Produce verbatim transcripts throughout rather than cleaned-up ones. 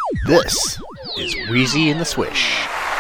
This is Wheezy and the Swish.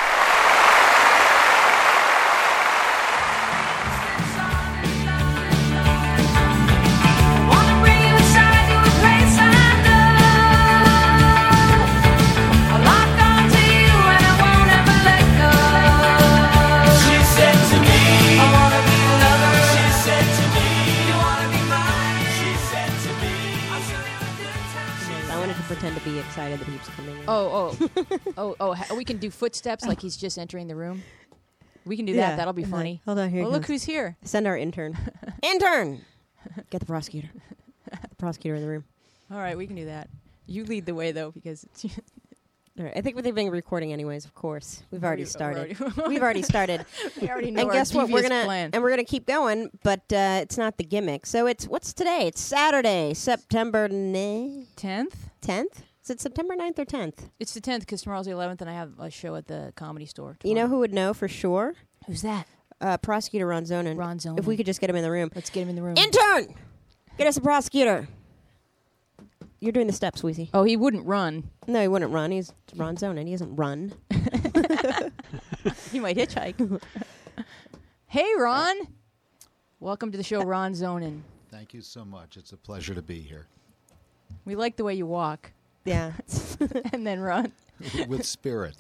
Pretend to be excited that he's coming in. Oh, oh, oh, oh! ha- We can do footsteps like he's just entering the room. We can do Yeah. that. That'll be funny. Hold on, here. Well, he look comes. who's here. Send our intern. Intern! Get the prosecutor. The prosecutor in the room. All right, we can do that. You lead the way though, because it's All right. I think they've been recording anyways, of course. We've already We- started. we're already- We've already started. we already know And our guess what? We're devious gonna plan. and we're gonna keep going, but uh, it's not the gimmick. So it's what's today? It's Saturday, September tenth. tenth. Is it September ninth or tenth? It's the tenth because tomorrow's the eleventh, and I have a show at the Comedy Store. You know tomorrow. who would know for sure? Who's that? Uh, Prosecutor Ron Zonin. Ron Zonin. If we could just get him in the room. Let's get him in the room. Intern! Get us a prosecutor. You're doing the steps, Weezy. Oh, he wouldn't run. No, he wouldn't run. He's Ron Zonin. He doesn't run. He might hitchhike. Hey, Ron. Welcome to the show, Ron Zonin. Thank you so much. It's a pleasure to be here. We like the way you walk Yeah. and then run. With spirit.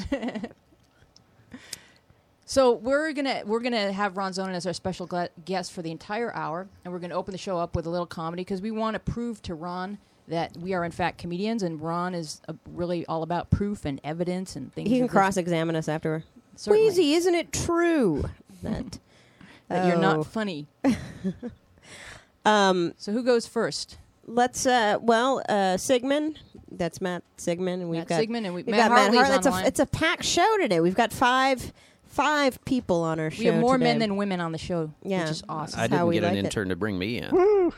So we're gonna we're gonna have Ron Zonin as our special gle- guest for the entire hour, and we're gonna open the show up with a little comedy because we want to prove to Ron that we are in fact comedians, and Ron is uh, really all about proof and evidence and things. He can of this- cross-examine us after. Certainly. Weezy, isn't it true that that you're Oh. not funny. Um, So who goes first? let's. Uh, well, uh, Sigmund. That's Matt Sigmund, and we've Matt got Sigmund and we, we've Matt got Hartley's Matt Hartley. on It's the a line. it's a packed show today. We've got five five people on our show. We have more men today. than women on the show, Yeah. which is awesome. I That's how didn't we get an like it. intern to bring me in.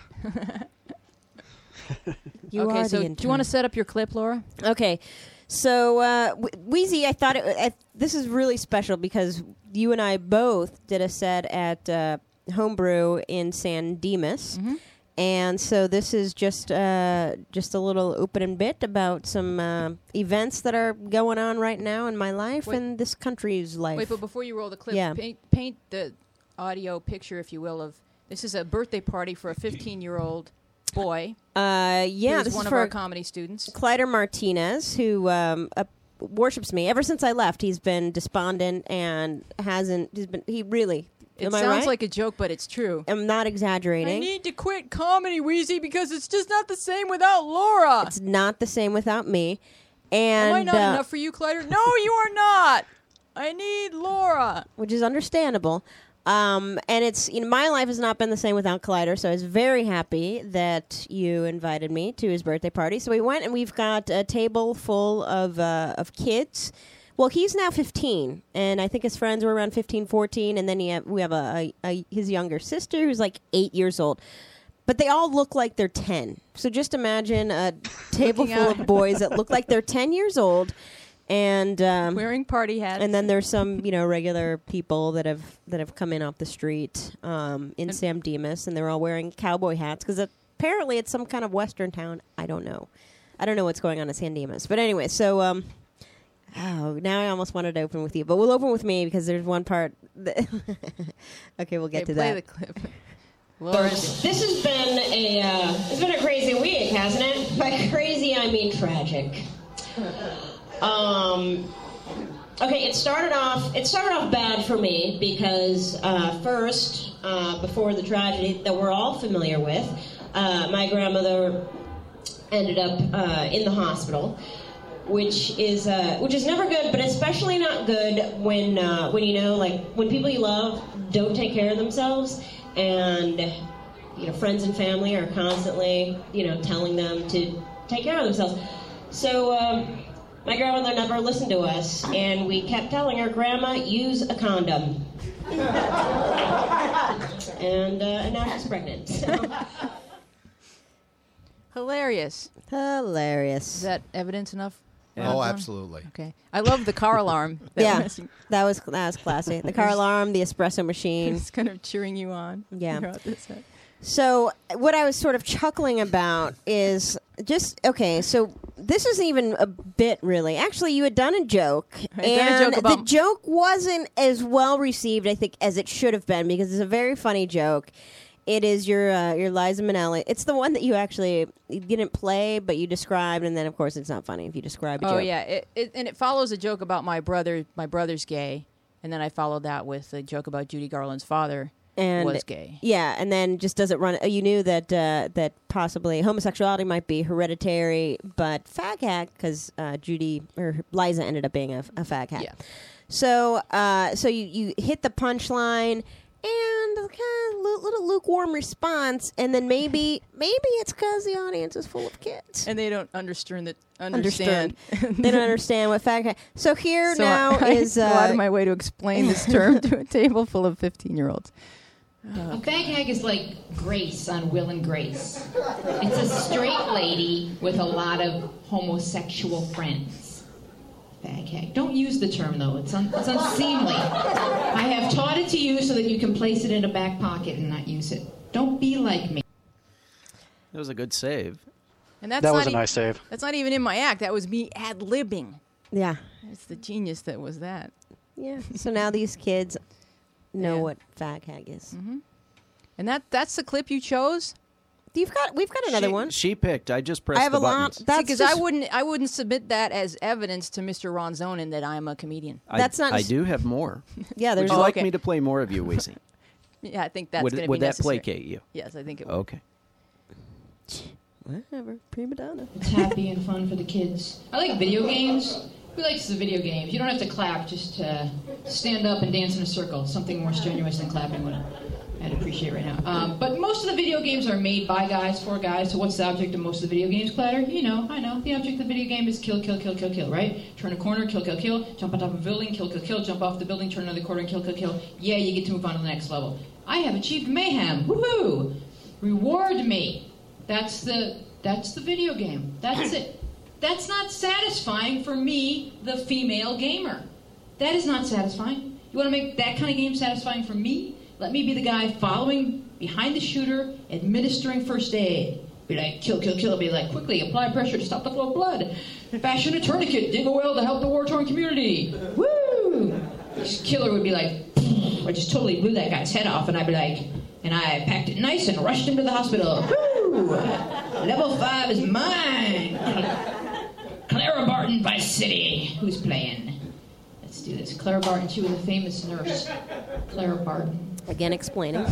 You okay, are so the do you want to set up your clip, Laura? Okay, so uh, w- Wheezy, I thought it, I, this is really special because you and I both did a set at uh, Homebrew in San Dimas, Mm-hmm. and so this is just uh, just a little opening bit about some uh, events that are going on right now in my life Wait. and this country's life. Wait, but before you roll the clip, Yeah. paint, paint the audio picture, if you will, of this is a birthday party for a fifteen-year-old boy. uh, yeah, who's this one is of for our comedy students. Clyder Martinez, who um, uh, worships me. Ever since I left, he's been despondent and hasn't. He's been. He really. It am I sounds right? like a joke, but it's true. I'm not exaggerating. I need to quit comedy, Wheezy, because it's just not the same without Laura. It's not the same without me. And Am I not uh, enough for you, Clyder? No, you are not. I need Laura. which is understandable. Um, and it's you know, my life has not been the same without Collider, so I was very happy that you invited me to his birthday party. So we went, and we've got a table full of uh, of kids. Well, he's now fifteen, and I think his friends were around fifteen, fourteen, and then he have, we have a, a, a his younger sister who's like eight years old. But they all look like they're ten. So just imagine a table Looking full out. of boys that look like they're ten years old. And um, Wearing party hats. and then there's some, you know, regular people that have that have come in off the street um, in And- San Dimas, and they're all wearing cowboy hats because apparently it's some kind of western town. I don't know. I don't know what's going on in San Dimas. But anyway, so um, oh, now I almost wanted to open with you, but we'll open with me because there's one part. That okay, we'll get okay, to play that. the clip. Laura. This has been a uh, it's been a crazy week, hasn't it? By crazy, I mean tragic. Um, okay, it started off it started off bad for me because uh, first, uh, before the tragedy that we're all familiar with, uh, my grandmother ended up uh, in the hospital, which is uh, which is never good, but especially not good when uh, when you know like when people you love don't take care of themselves, and you know friends and family are constantly you know telling them to take care of themselves. So um, my grandmother never listened to us, and we kept telling her, "Grandma, use a condom." and, uh, and now she's pregnant. So. Hilarious. Hilarious. Is that evidence enough? Oh, Ron? absolutely. Okay. I love the car alarm. That Yeah, was- that was that was classy. The car alarm, the espresso machine. It's kind of cheering you on. Yeah. throughout this set. So what I was sort of chuckling about is just okay. So this isn't even a bit, really. Actually, you had done a joke, I done a and joke about- the joke wasn't as well received, I think, as it should have been because it's a very funny joke. It is your uh, your Liza Minnelli. It's the one that you actually you didn't play, but you described, and then of course it's not funny if you describe a Oh joke. yeah, it, it, and it follows a joke about my brother. My brother's gay, and then I followed that with a joke about Judy Garland's father and was gay. Yeah, and then just does it run? uh, You knew that uh, that possibly homosexuality might be hereditary, but fag hack because uh, Judy or Liza ended up being a, a fag hack. Yeah. So uh, so you you hit the punchline. And kind of lu- little lukewarm response, and then maybe maybe it's because the audience is full of kids. And they don't understand that. Understand. Understand. They don't understand what fag hack. So here So now I is go out uh, of my way to explain this term to a table full of fifteen-year-olds. A fag hag is like Grace on Will and Grace. It's a straight lady with a lot of homosexual friends. Fag hag. Don't use the term though. It's un- it's unseemly. I have taught it to you so that you can place it in a back pocket and not use it. Don't be like me. That was a good save. And that's That not was a e- nice save. That's not even in my act. That was me ad-libbing. yeah It's the genius that was that. yeah. So now these kids know Yeah. what fag hag is. And that that's the clip you chose? You've got we've got another she, one. She picked. I just pressed I have the a lot. buttons. That's Because just, I wouldn't I wouldn't submit that as evidence to Mister Ron Zonin that I'm a comedian. I, That's not- I do have more. yeah. Would There's you Oh, like okay. me to play more of you, Weezy? Yeah, I think that's would going to be would that necessary. placate you? Yes, I think it would. Okay. whatever prima donna. It's happy and fun for the kids. I like video games. Who likes the video games? You don't have to clap, just uh, stand up and dance in a circle. Something more strenuous than clapping would I'd appreciate right now. Um, but most of the video games are made by guys, for guys. So what's the object of most of the video games, Clatter? You know, I know. The object of the video game is kill, kill, kill, kill, kill, right? Turn a corner, kill, kill, kill. Jump on top of a building, kill, kill, kill. Jump off the building, turn another corner, and kill, kill, kill. Yeah, you get to move on to the next level. I have achieved mayhem. Woohoo! Reward me. That's the that's the video game. That's it. That's not satisfying for me, the female gamer. That is not satisfying. You want to make that kind of game satisfying for me? Let me be the guy following behind the shooter, administering first aid. Be like, kill, kill, kill. Be like, quickly apply pressure to stop the flow of blood. Fashion a tourniquet, dig a well to help the war-torn community. Woo! This killer would be like, I just totally blew that guy's head off, and I'd be like, and I packed it nice and rushed him to the hospital. Woo! Level five is mine. Clara Barton, Vice City. Who's playing? Let's do this. Clara Barton, she was a famous nurse. Clara Barton. Again, explaining.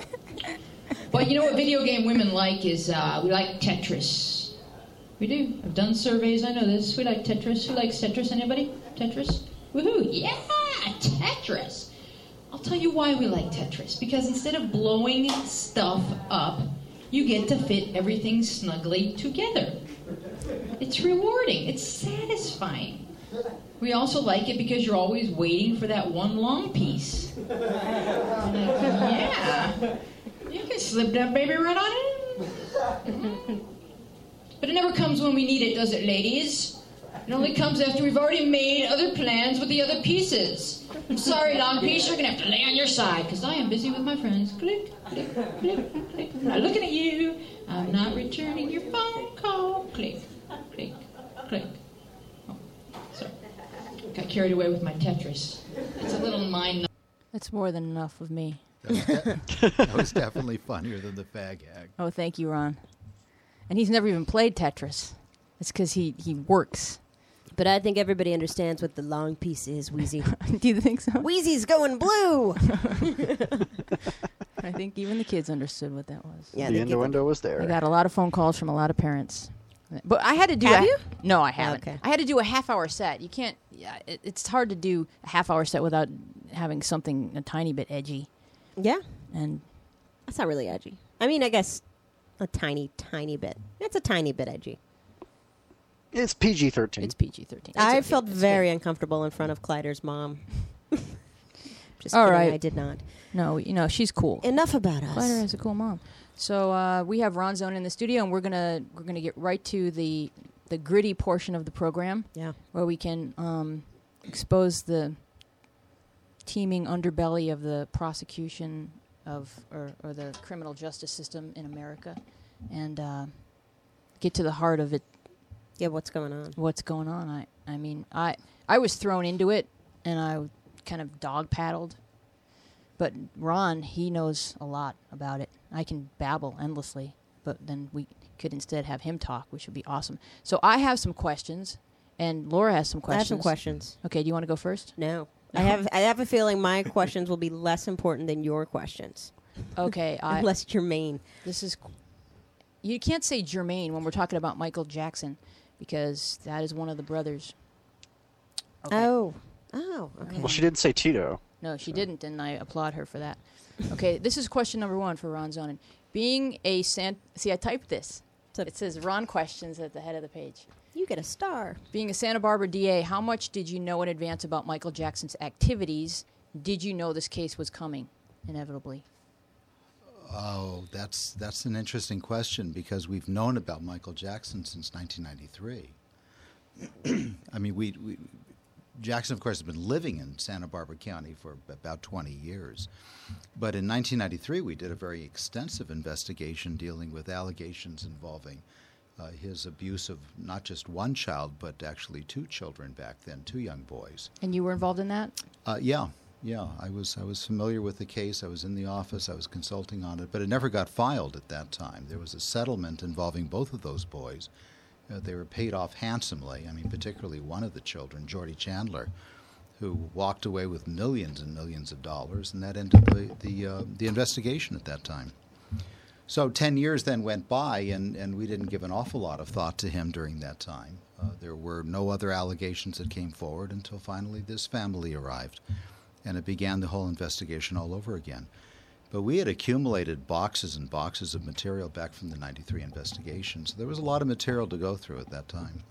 But you know what video game women like is, uh, we like Tetris. We do. I've done surveys, I know this. We like Tetris. Who likes Tetris? Anybody? Tetris? Woohoo! Yeah! Tetris! I'll tell you why we like Tetris. Because instead of blowing stuff up, you get to fit everything snugly together. It's rewarding. It's satisfying. We also like it because you're always waiting for that one long piece. Like, yeah, you can slip that baby right on in. But it never comes when we need it, does it, ladies? It only comes after we've already made other plans with the other pieces. I'm sorry, long piece, you're going to have to lay on your side, because I am busy with my friends. Click, click, click, click. I'm not looking at you. I'm not returning your phone call. Click, click, click. Oh, sorry. Got carried away with my Tetris. It's a little mind. That's more than enough of me. That was, de- that was definitely funnier than the fag hag. Oh, thank you, Ron. And he's never even played Tetris. It's because he, he works. But I think everybody understands what the long piece is, Wheezy. Do you think so? Wheezy's going blue. I think even the kids understood what that was. Yeah, the they get innuendo was I there. got a lot of phone calls from a lot of parents. But I had to do Have a, you? No, I haven't. okay. I had to do a half hour set. You can't yeah, it, it's hard to do a half hour set without having something a tiny bit edgy. Yeah, And that's not really edgy. I mean, I guess a tiny, tiny bit. It's a tiny bit edgy. It's P G thirteen. it's P G thirteen. I It's okay. felt It's very good. uncomfortable in front of Clyder's mom. Just All kidding, right. I did not. No, you know, she's cool. Enough about us. Clyder has a cool mom. So uh, we have Ron Zone in the studio, and we're gonna we're gonna get right to the the gritty portion of the program, Yeah. where we can um, expose the teeming underbelly of the prosecution of or, or the criminal justice system in America, and uh, get to the heart of it. Yeah, what's going on? What's going on? I I mean, I I was thrown into it, and I kind of dog paddled. But Ron, he knows a lot about it. I can babble endlessly, but then we could instead have him talk, which would be awesome. So I have some questions, and Laura has some I questions. have some questions. Okay, do you want to go first? No. I have I have a feeling my questions will be less important than your questions. Okay, I, Less germane. this is. You can't say germane when we're talking about Michael Jackson, because that is one of the brothers. Okay. Oh. Oh, okay. Well, she didn't say Tito. No, she didn't, and I applaud her for that. Okay, this is question number one for Ron Zonin. Being a San... See, I typed this. So- It says Ron questions at the head of the page. You get a star. Being a Santa Barbara D A, how much did you know in advance about Michael Jackson's activities? Did you know this case was coming, inevitably? Oh, that's that's an interesting question because we've known about Michael Jackson since nineteen ninety-three. I mean, we, we Jackson, of course, has been living in Santa Barbara County for about twenty years. But in nineteen ninety-three, we did a very extensive investigation dealing with allegations involving uh, his abuse of not just one child, but actually two children back then, two young boys. And you were involved in that? Uh, yeah, yeah. I was I was familiar with the case. I was in the office. I was consulting on it, but it never got filed at that time. There was a settlement involving both of those boys. Uh, they were paid off handsomely. I mean, particularly one of the children, Jordy Chandler, who walked away with millions and millions of dollars, and that ended the the, uh, the investigation at that time. So ten years then went by, and, and we didn't give an awful lot of thought to him during that time. Uh, there were no other allegations that came forward until finally this family arrived, and it began the whole investigation all over again. But we had accumulated boxes and boxes of material back from the ninety-three investigation, so there was a lot of material to go through at that time.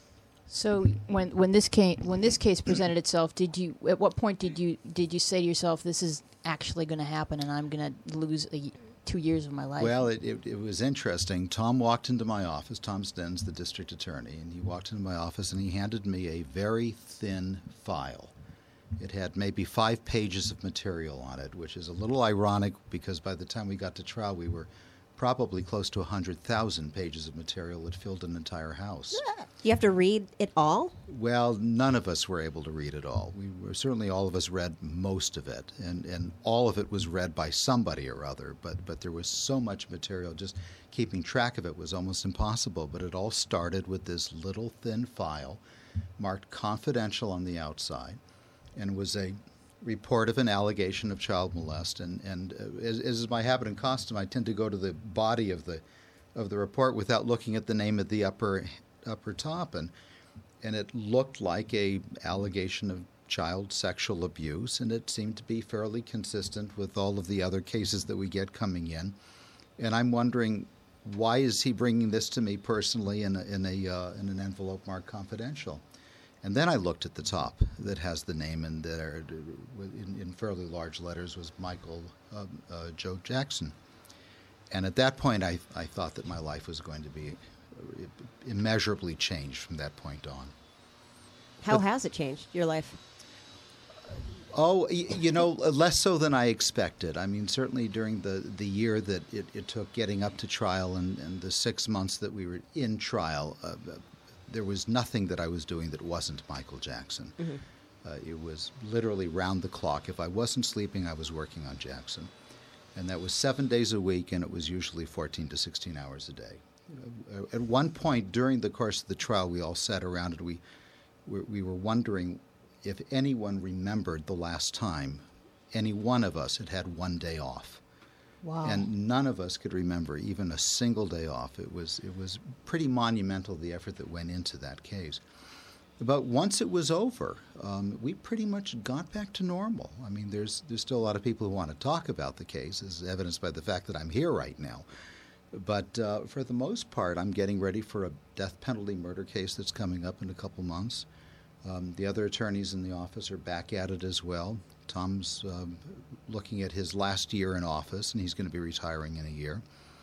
So when when this case when this case presented itself, did you at what point did you did you say to yourself, this is actually going to happen, and I'm going to lose a, two years of my life? Well, it, it, it was interesting. Tom walked into my office. Tom Sten's the district attorney, and he walked into my office and he handed me a very thin file. It had maybe five pages of material on it, which is a little ironic because by the time we got to trial, we were probably close to one hundred thousand pages of material that filled an entire house. You have to read it all? Well, none of us were able to read it all. We were certainly all of us read most of it, and, and all of it was read by somebody or other. But but there was so much material, just keeping track of it was almost impossible. But it all started with this little thin file, marked confidential on the outside, and was a report of an allegation of child molest. And and uh, as, as is my habit and custom, I tend to go to the body of the of the report without looking at the name at the upper upper top, and and it looked like a allegation of child sexual abuse, and it seemed to be fairly consistent with all of the other cases that we get coming in. And I'm wondering, why is he bringing this to me personally in a, in a uh, in an envelope marked confidential? And then I looked at the top that has the name in there in, in fairly large letters was Michael uh, uh, Joe Jackson. And at that point, I, I thought that my life was going to be immeasurably changed from that point on. How But- has it changed your life? Oh, y- you know, less so than I expected. I mean, certainly during the, the year that it, it took getting up to trial and, and the six months that we were in trial, uh, there was nothing that I was doing that wasn't Michael Jackson. Mm-hmm. Uh, it was literally round the clock. If I wasn't sleeping, I was working on Jackson. And that was seven days a week, and it was usually fourteen to sixteen hours a day. Uh, at one point during the course of the trial, we all sat around and we, we, we were wondering if anyone remembered the last time any one of us had had one day off. Wow. And none of us could remember even a single day off. It was it was pretty monumental, the effort that went into that case. But once it was over, um, we pretty much got back to normal. I mean, there's there's still a lot of people who want to talk about the case, as evidenced by the fact that I'm here right now. But uh, for the most part, I'm getting ready for a death penalty murder case that's coming up in a couple months. Um, the other attorneys in the office are back at it as well. Tom's um, looking at his last year in office, and he's going to be retiring in a year.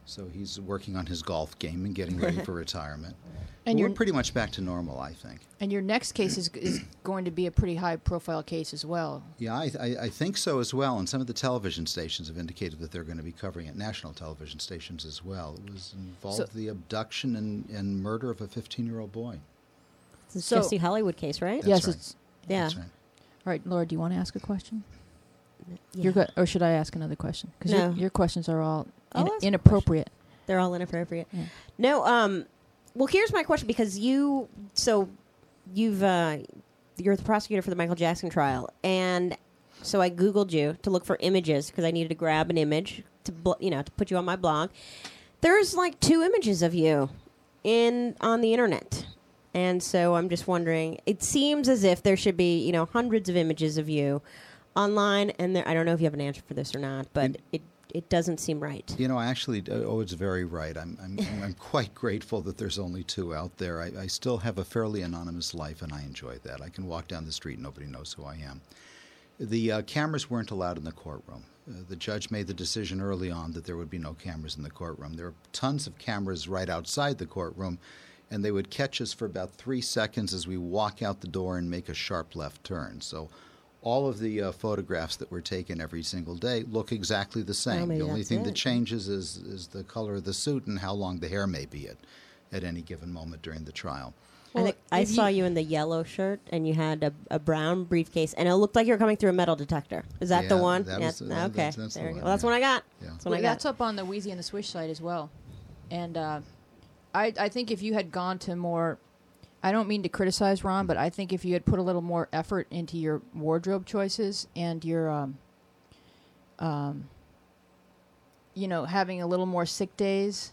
So he's working on his golf game and getting ready for retirement. And But you're- we're pretty much back to normal, I think. And your next case is is going to be a pretty high-profile case as well. Yeah, I, I, I think so as well. And some of the television stations have indicated that they're going to be covering it, national television stations as well. It was involved So- the abduction and, and murder of a fifteen-year-old boy. It's a So- Jesse Hollywood case, right? That's yes, right. it's Yeah. That's right. all right. Laura, do you want to ask a question? Yeah. You're good, or should I ask another question? Because No. your, your questions are all I'll in, ask a inappropriate. They're all inappropriate. Yeah. No, um, well, here's my question because you, so you've, uh, you're the prosecutor for the Michael Jackson trial, and so I Googled you to look for images because I needed to grab an image to, bl- you know, to put you on my blog. There's like two images of you in on the internet, and so I'm just wondering. It seems as if there should be, you know, hundreds of images of you online, and there, I don't know if you have an answer for this or not, but And- it it doesn't seem right. You know, actually, uh, oh, it's very right. I'm, I'm, I'm quite grateful that there's only two out there. I, I still have a fairly anonymous life, and I enjoy that. I can walk down the street, nobody knows who I am. The uh, cameras weren't allowed in the courtroom. Uh, the judge made the decision early on that there would be no cameras in the courtroom. There were tons of cameras right outside the courtroom, and they would catch us for about three seconds as we walk out the door and make a sharp left turn. So all of the uh, photographs that were taken every single day look exactly the same. maybe the only that's thing it. that changes is, is the color of the suit and how long the hair may be at, at any given moment during the trial. I, think I if saw you in the yellow shirt, and you had a, a brown briefcase, and it looked like you were coming through a metal detector. Is that the Yeah, one? that Yeah, was the- okay, that's- that's the there you one, go. Well, that's yeah. what I got. Yeah. That's what Well, I got. that's up on the Wheezy and the Swish site as well. And uh, I, I think if you had gone to more, I don't mean to criticize Ron, but I think if you had put a little more effort into your wardrobe choices and your, um, um, you know, having a little more sick days,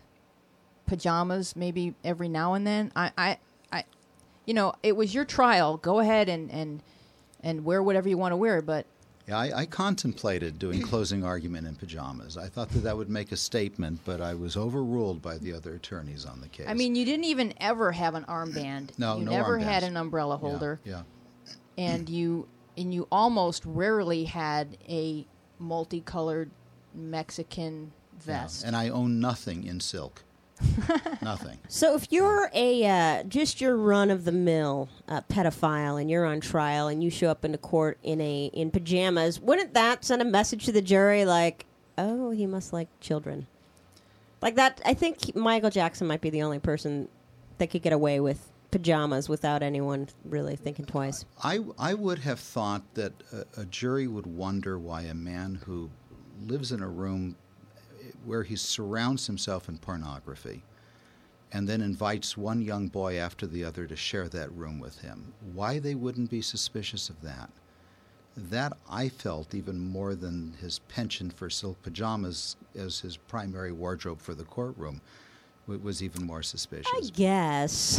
pajamas maybe every now and then. I, I, I you know, it was your trial. Go ahead and, and, and wear whatever you want to wear, but Yeah, I, I contemplated doing closing argument in pajamas. I thought that that would make a statement, but I was overruled by the other attorneys on the case. I mean, you didn't even ever have an armband. No, you no never had armbands. an umbrella Yeah, holder, Yeah. and you and you almost rarely had a multicolored Mexican yeah. vest. And I own nothing in silk. Nothing. So if you're a uh, just your run of the mill uh, pedophile and you're on trial and you show up into court in a in pajamas, wouldn't that send a message to the jury like, oh, he must like children? Like that, I think Michael Jackson might be the only person that could get away with pajamas without anyone really thinking twice. I, I would have thought that a, a jury would wonder why a man who lives in a room where he surrounds himself in pornography and then invites one young boy after the other to share that room with him, why they wouldn't be suspicious of that. That, I felt, even more than his penchant for silk pajamas as his primary wardrobe for the courtroom, w- was even more suspicious. I guess.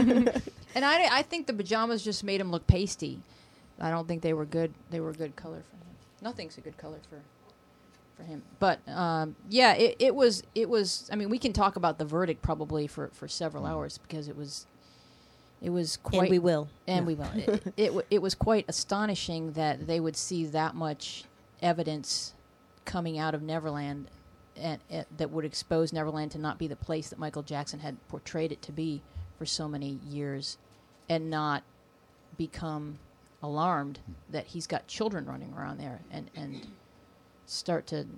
And I, I think the pajamas just made him look pasty. I don't think they were good. They were a good color for him. Nothing's a good color for for him. But um, yeah, it, it was it was. I mean, we can talk about the verdict probably for, for several hours because it was it was quite. And we will. And No. we will. It, it w- it was quite astonishing that they would see that much evidence coming out of Neverland, and, and that would expose Neverland to not be the place that Michael Jackson had portrayed it to be for so many years, and not become alarmed that he's got children running around there, and and start to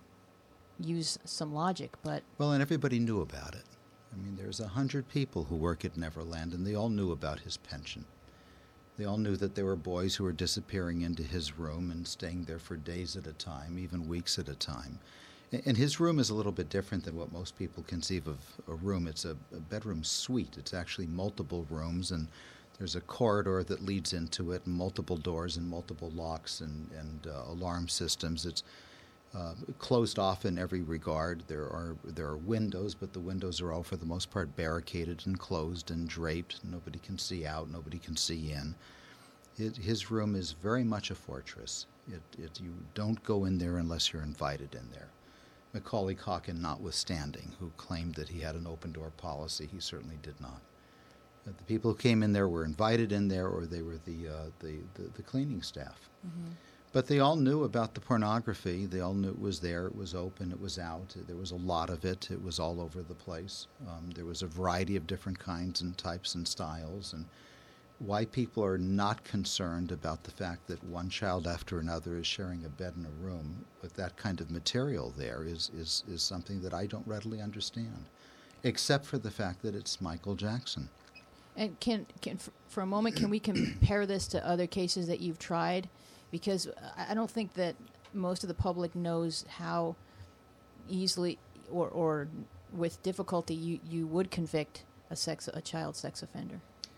use some logic. But Well, and everybody knew about it. I mean, there's a hundred people who work at Neverland, and they all knew about his pension. They all knew that there were boys who were disappearing into his room and staying there for days at a time, even weeks at a time. A- And his room is a little bit different than what most people conceive of a room. It's a, a bedroom suite. It's actually multiple rooms, and there's a corridor that leads into it, and multiple doors and multiple locks and, and uh, alarm systems. It's uh, closed off in every regard. There are there are windows, but the windows are all for the most part barricaded and closed and draped. Nobody can see out. Nobody can see in. It, his room is very much a fortress. It, it, you don't go in there unless you're invited in there. Macaulay Culkin notwithstanding, who claimed that he had an open-door policy, he certainly did not. Uh, the people who came in there were invited in there, or they were the uh, the, the, the cleaning staff. But they all knew about the pornography. They all knew it was there. It was open. It was out. There was a lot of it. It was all over the place. Um, there was a variety of different kinds and types and styles. And why people are not concerned about the fact that one child after another is sharing a bed in a room with that kind of material there is, is, is something that I don't readily understand, except for the fact that it's Michael Jackson. And can, can for a moment, can we compare this to other cases that you've tried? Because I don't think that most of the public knows how easily or, or with difficulty you, you would convict a sex a child sex offender.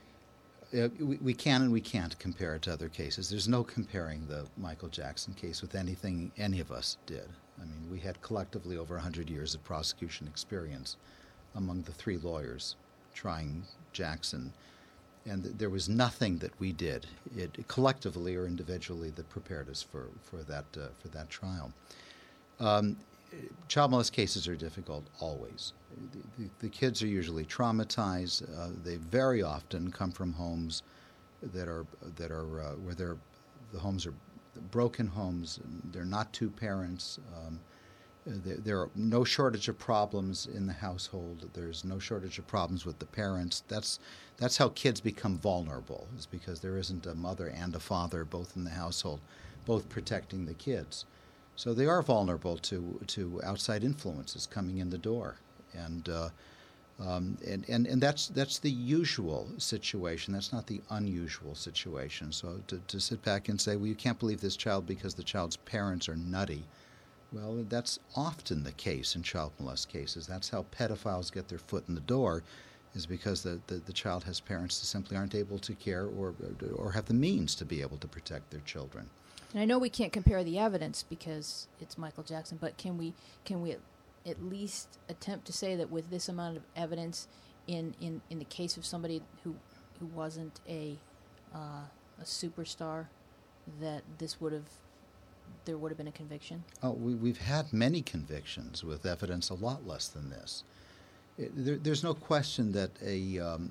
Uh, we, we can and we can't compare it to other cases. There's no comparing the Michael Jackson case with anything any of us did. I mean, we had collectively over one hundred years of prosecution experience among the three lawyers trying Jackson. And th- there was nothing that we did, it, collectively or individually, that prepared us for, for, that, uh, for that trial. Um, child molest cases are difficult always. The, the, the kids are usually traumatized. Uh, they very often come from homes that are that are uh, where they're, the homes are broken homes. They're not two parents. Um, there, there are no shortage of problems in the household. There's no shortage of problems with the parents. That's that's how kids become vulnerable, is because there isn't a mother and a father both in the household, both protecting the kids. So they are vulnerable to to outside influences coming in the door. And, uh, um, and and and that's that's the usual situation. That's not the unusual situation. So to, to sit back and say, well, you can't believe this child because the child's parents are nutty. Well, that's often the case in child molest cases. That's how pedophiles get their foot in the door, is because the, the, the child has parents that simply aren't able to care or or have the means to be able to protect their children. And I know we can't compare the evidence because it's Michael Jackson, but can we can we at least attempt to say that with this amount of evidence, in, in, in the case of somebody who who wasn't a uh, a superstar, that this would have there would have been a conviction? Oh, we, we've had many convictions with evidence a lot less than this. It, there, there's no question that a, um,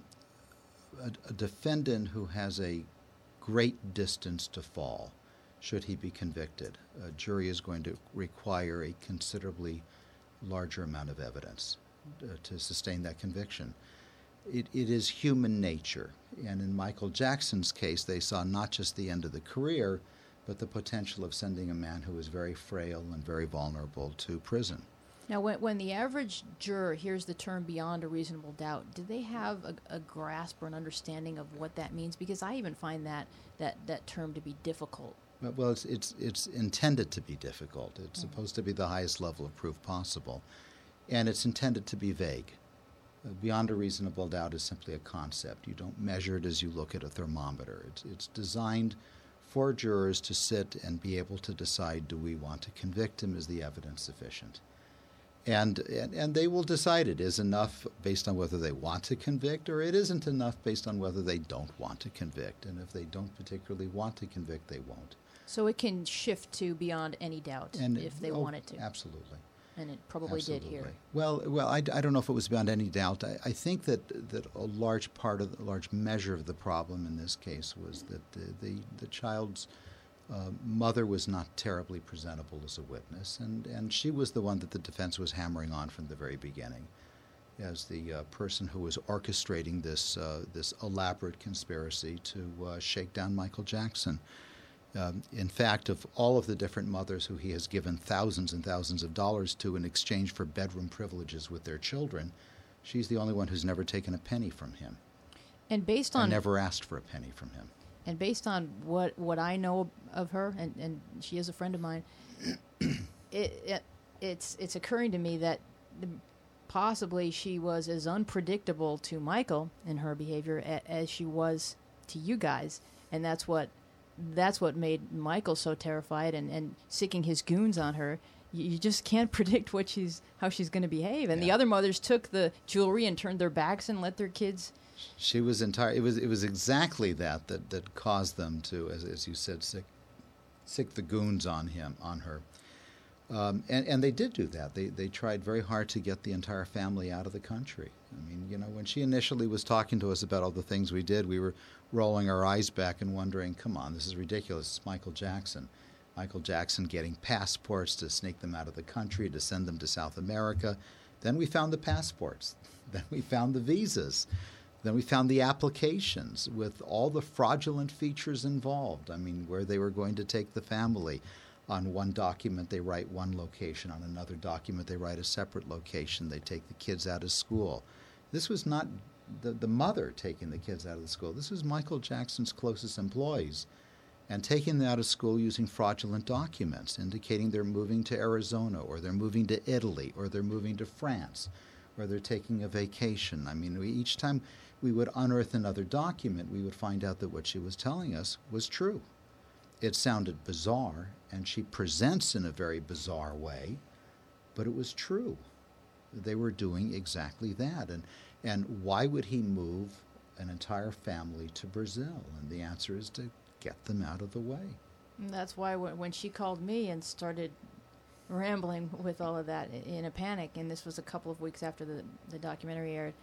a a defendant who has a great distance to fall, should he be convicted, a jury is going to require a considerably larger amount of evidence uh, to sustain that conviction. It, it is human nature. And in Michael Jackson's case, they saw not just the end of the career, but the potential of sending a man who is very frail and very vulnerable to prison. Now, when, when the average juror hears the term beyond a reasonable doubt, do they have a, a grasp or an understanding of what that means? Because I even find that, that, that term to be difficult. Well, it's, it's, it's intended to be difficult. It's mm-hmm. supposed to be the highest level of proof possible. And it's intended to be vague. Uh, beyond a reasonable doubt is simply a concept. You don't measure it as you look at a thermometer. It's, it's designed for jurors to sit and be able to decide, do we want to convict him? Is the evidence sufficient? And, and, and they will decide it is enough based on whether they want to convict, or it isn't enough based on whether they don't want to convict. And if they don't particularly want to convict, they won't. So it can shift to beyond any doubt and if they oh, want it to. Absolutely. And it probably absolutely. did here. Well, well, I, I don't know if it was beyond any doubt. I, I think that, that a large part of, a large measure of the problem in this case was that the, the, the child's uh, mother was not terribly presentable as a witness, and, and she was the one that the defense was hammering on from the very beginning as the uh, person who was orchestrating this, uh, this elaborate conspiracy to uh, shake down Michael Jackson. Um, in fact, of all of the different mothers who he has given thousands and thousands of dollars to in exchange for bedroom privileges with their children, she's the only one who's never taken a penny from him. And based on and never asked for a penny from him. And based on what, what I know of her, and, and she is a friend of mine, it, it it's it's occurring to me that the, possibly she was as unpredictable to Michael in her behavior a, as she was to you guys, and that's what. That's what made Michael so terrified and, and siccing his goons on her. You, you just can't predict what she's how she's going to behave. And yeah. The other mothers took the jewelry and turned their backs and let their kids. She was entire. It was it was exactly that that, that caused them to, as as you said, sick, sick the goons on him on her. Um, and, and they did do that. They they tried very hard to get the entire family out of the country. I mean, you know, when she initially was talking to us about all the things we did, we were rolling our eyes back and wondering, come on, this is ridiculous. It's Michael Jackson. Michael Jackson getting passports to sneak them out of the country, to send them to South America. Then we found the passports. Then we found the visas. Then we found the applications with all the fraudulent features involved. I mean, where they were going to take the family. On one document, they write one location. On another document, they write a separate location. They take the kids out of school. This was not the, the mother taking the kids out of the school. This was Michael Jackson's closest employees, and taking them out of school using fraudulent documents, indicating they're moving to Arizona, or they're moving to Italy, or they're moving to France, or they're taking a vacation. I mean, we, each time we would unearth another document, we would find out that what she was telling us was true. It sounded bizarre, and she presents in a very bizarre way, but it was true. They were doing exactly that. And, and why would he move an entire family to Brazil? And the answer is to get them out of the way. And that's why w- when she called me and started rambling with all of that i- in a panic, and this was a couple of weeks after the, the documentary aired,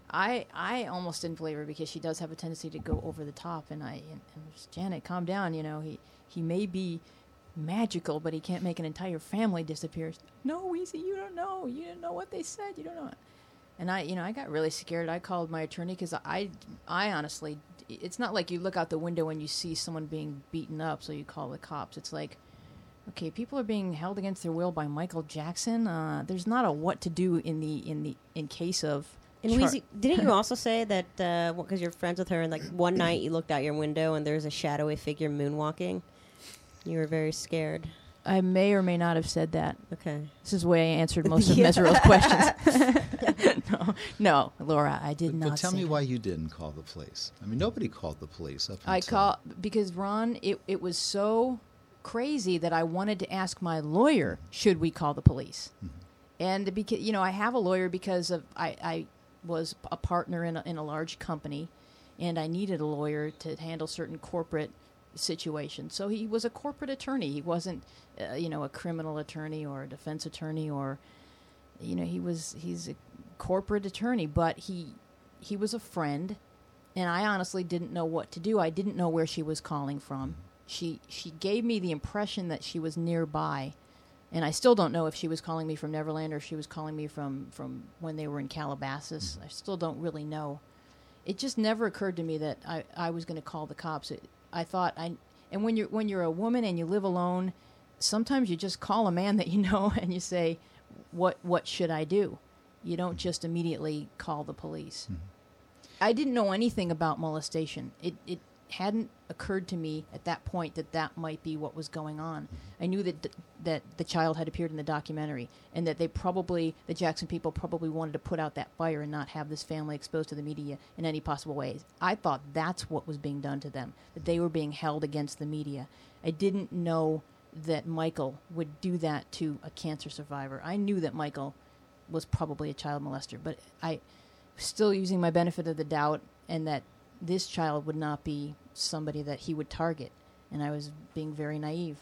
I I almost didn't believe her, because she does have a tendency to go over the top. And I and, and just, Janet, calm down. You know, he he may be magical, but he can't make an entire family disappear. No, Weezy, you don't know. You didn't know what they said. You don't know. And I, you know, I got really scared. I called my attorney, because I, I honestly, it's not like you look out the window and you see someone being beaten up, so you call the cops. It's like, okay, people are being held against their will by Michael Jackson. Uh, there's not a what to do in the in the in case of. And char- Weezy, didn't you also say that because you're friends with her, and like one night you looked out your window and there's a shadowy figure moonwalking? You were very scared. I may or may not have said that. Okay. This is the way I answered most of Yeah. Mesereau's questions. no, no, Laura, I did But, not but tell say me that. why you didn't call the police. I mean, nobody called the police up I until... call because Ron, it, it was so crazy that I wanted to ask my lawyer, should we call the police? Mm-hmm. And because you know, I have a lawyer because of I, I was a partner in a, in a large company, and I needed a lawyer to handle certain corporate situations. So he was a corporate attorney. He wasn't, uh, you know, a criminal attorney or a defense attorney, or, you know, he was he's a corporate attorney. But he he was a friend, and I honestly didn't know what to do. I didn't know where she was calling from. She she gave me the impression that she was nearby. And I still don't know if she was calling me from Neverland or if she was calling me from, from when they were in Calabasas. I still don't really know. It just never occurred to me that I, I was going to call the cops. It, I thought I, and when you're when you're a woman and you live alone, sometimes you just call a man that you know and you say, "What what should I do?" You don't just immediately call the police. Mm-hmm. I didn't know anything about molestation. It it hadn't occurred to me at that point that that might be what was going on. I knew that that the child had appeared in the documentary, and that they probably, the Jackson people probably wanted to put out that fire and not have this family exposed to the media in any possible ways. I thought that's what was being done to them, that they were being held against the media. I didn't know that Michael would do that to a cancer survivor. I knew that Michael was probably a child molester, but I still using my benefit of the doubt, and that this child would not be somebody that he would target. And I was being very naive.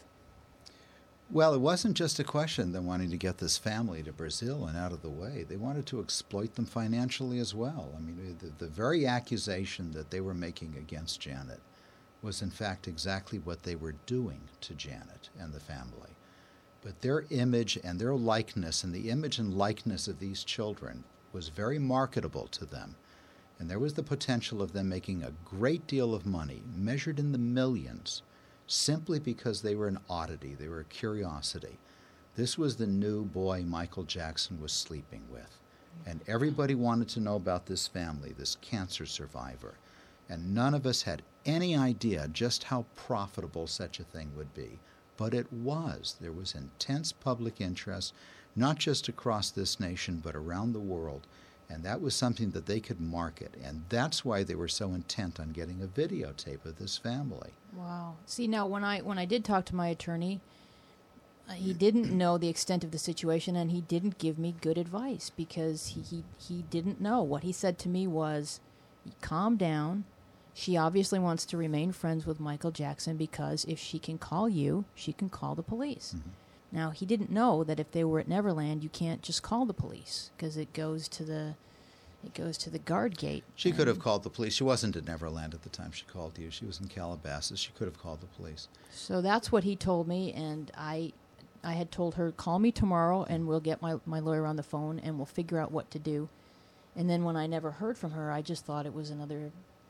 Well, it wasn't just a question of them wanting to get this family to Brazil and out of the way. They wanted to exploit them financially as well. I mean, the, the very accusation that they were making against Janet was in fact exactly what they were doing to Janet and the family. But their image and their likeness, and the image and likeness of these children, was very marketable to them. And there was the potential of them making a great deal of money, measured in the millions, simply because they were an oddity, they were a curiosity. This was the new boy Michael Jackson was sleeping with. And everybody wanted to know about this family, this cancer survivor. And none of us had any idea just how profitable such a thing would be. But it was. There was intense public interest, not just across this nation, but around the world. And that was something that they could market. And that's why they were so intent on getting a videotape of this family. Wow. See, now, when I when I did talk to my attorney, uh, he didn't know the extent of the situation, and he didn't give me good advice, because he, he, he didn't know. What he said to me was, calm down. She obviously wants to remain friends with Michael Jackson, because if she can call you, she can call the police. Mm-hmm. Now, he didn't know that if they were at Neverland, you can't just call the police, because it goes to the it goes to the guard gate. She could have And called the police. She wasn't at Neverland at the time she called you. She was in Calabasas. She could have called the police. So that's what he told me, and I I had told her, call me tomorrow, and we'll get my, my lawyer on the phone, and we'll figure out what to do. And then when I never heard from her, I just thought it was another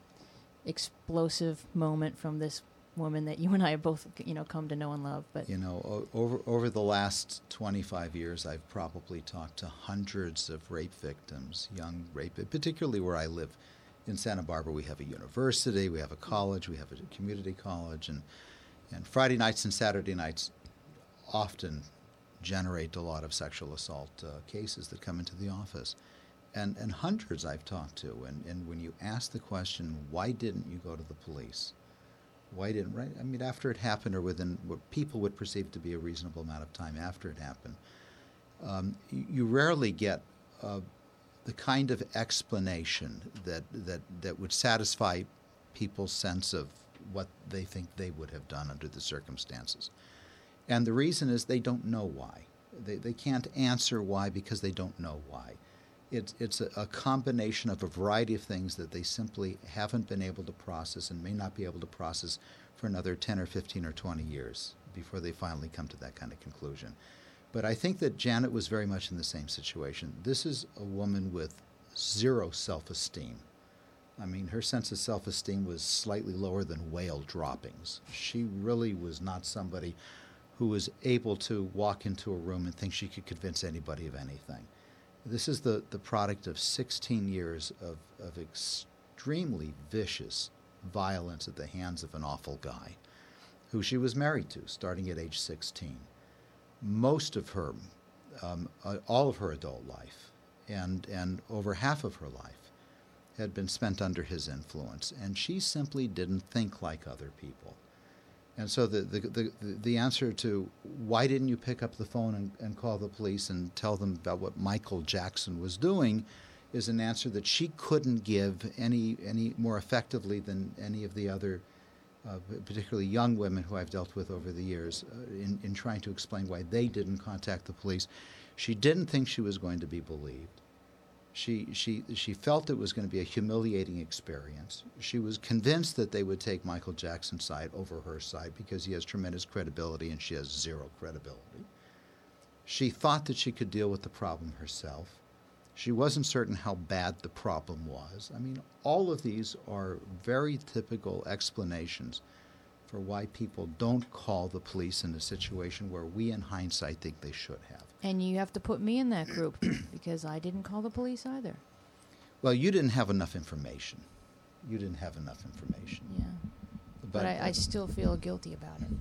explosive moment from this woman that you and I have both, you know, come to know and love. But You know, o- over over the last twenty-five years, I've probably talked to hundreds of rape victims, young rape, particularly where I live. In Santa Barbara, we have a university, we have a college, we have a community college, and and Friday nights and Saturday nights often generate a lot of sexual assault uh, cases that come into the office. And and hundreds I've talked to, and, and when you ask the question, why didn't you go to the police? Why didn't, right? I mean, after it happened, or within what people would perceive to be a reasonable amount of time after it happened, um, you, you rarely get uh, the kind of explanation that, that, that would satisfy people's sense of what they think they would have done under the circumstances. And the reason is they don't know why. They, they can't answer why because they don't know why. It's, it's a, a combination of a variety of things that they simply haven't been able to process and may not be able to process for another ten or fifteen or twenty years before they finally come to that kind of conclusion. But I think that Janet was very much in the same situation. This is a woman with zero self-esteem. I mean, her sense of self-esteem was slightly lower than whale droppings. She really was not somebody who was able to walk into a room and think she could convince anybody of anything. This is the, the product of sixteen years of, of extremely vicious violence at the hands of an awful guy who she was married to, starting at age sixteen. Most of her, um, uh, all of her adult life, and, and over half of her life, had been spent under his influence, and she simply didn't think like other people. And so the, the, the, the answer to why didn't you pick up the phone and, and call the police and tell them about what Michael Jackson was doing is an answer that she couldn't give any, any more effectively than any of the other, uh, particularly young women who I've dealt with over the years, uh, in, in trying to explain why they didn't contact the police. She didn't think she was going to be believed. She, she, she felt it was going to be a humiliating experience. She was convinced that they would take Michael Jackson's side over her side because he has tremendous credibility and she has zero credibility. She thought that she could deal with the problem herself. She wasn't certain how bad the problem was. I mean, all of these are very typical explanations for why people don't call the police in a situation where we, in hindsight, think they should have. and you have to put me in that group because I didn't call the police either. Well, you didn't have enough information. You didn't have enough information. Yeah, but, I, I still feel guilty about it.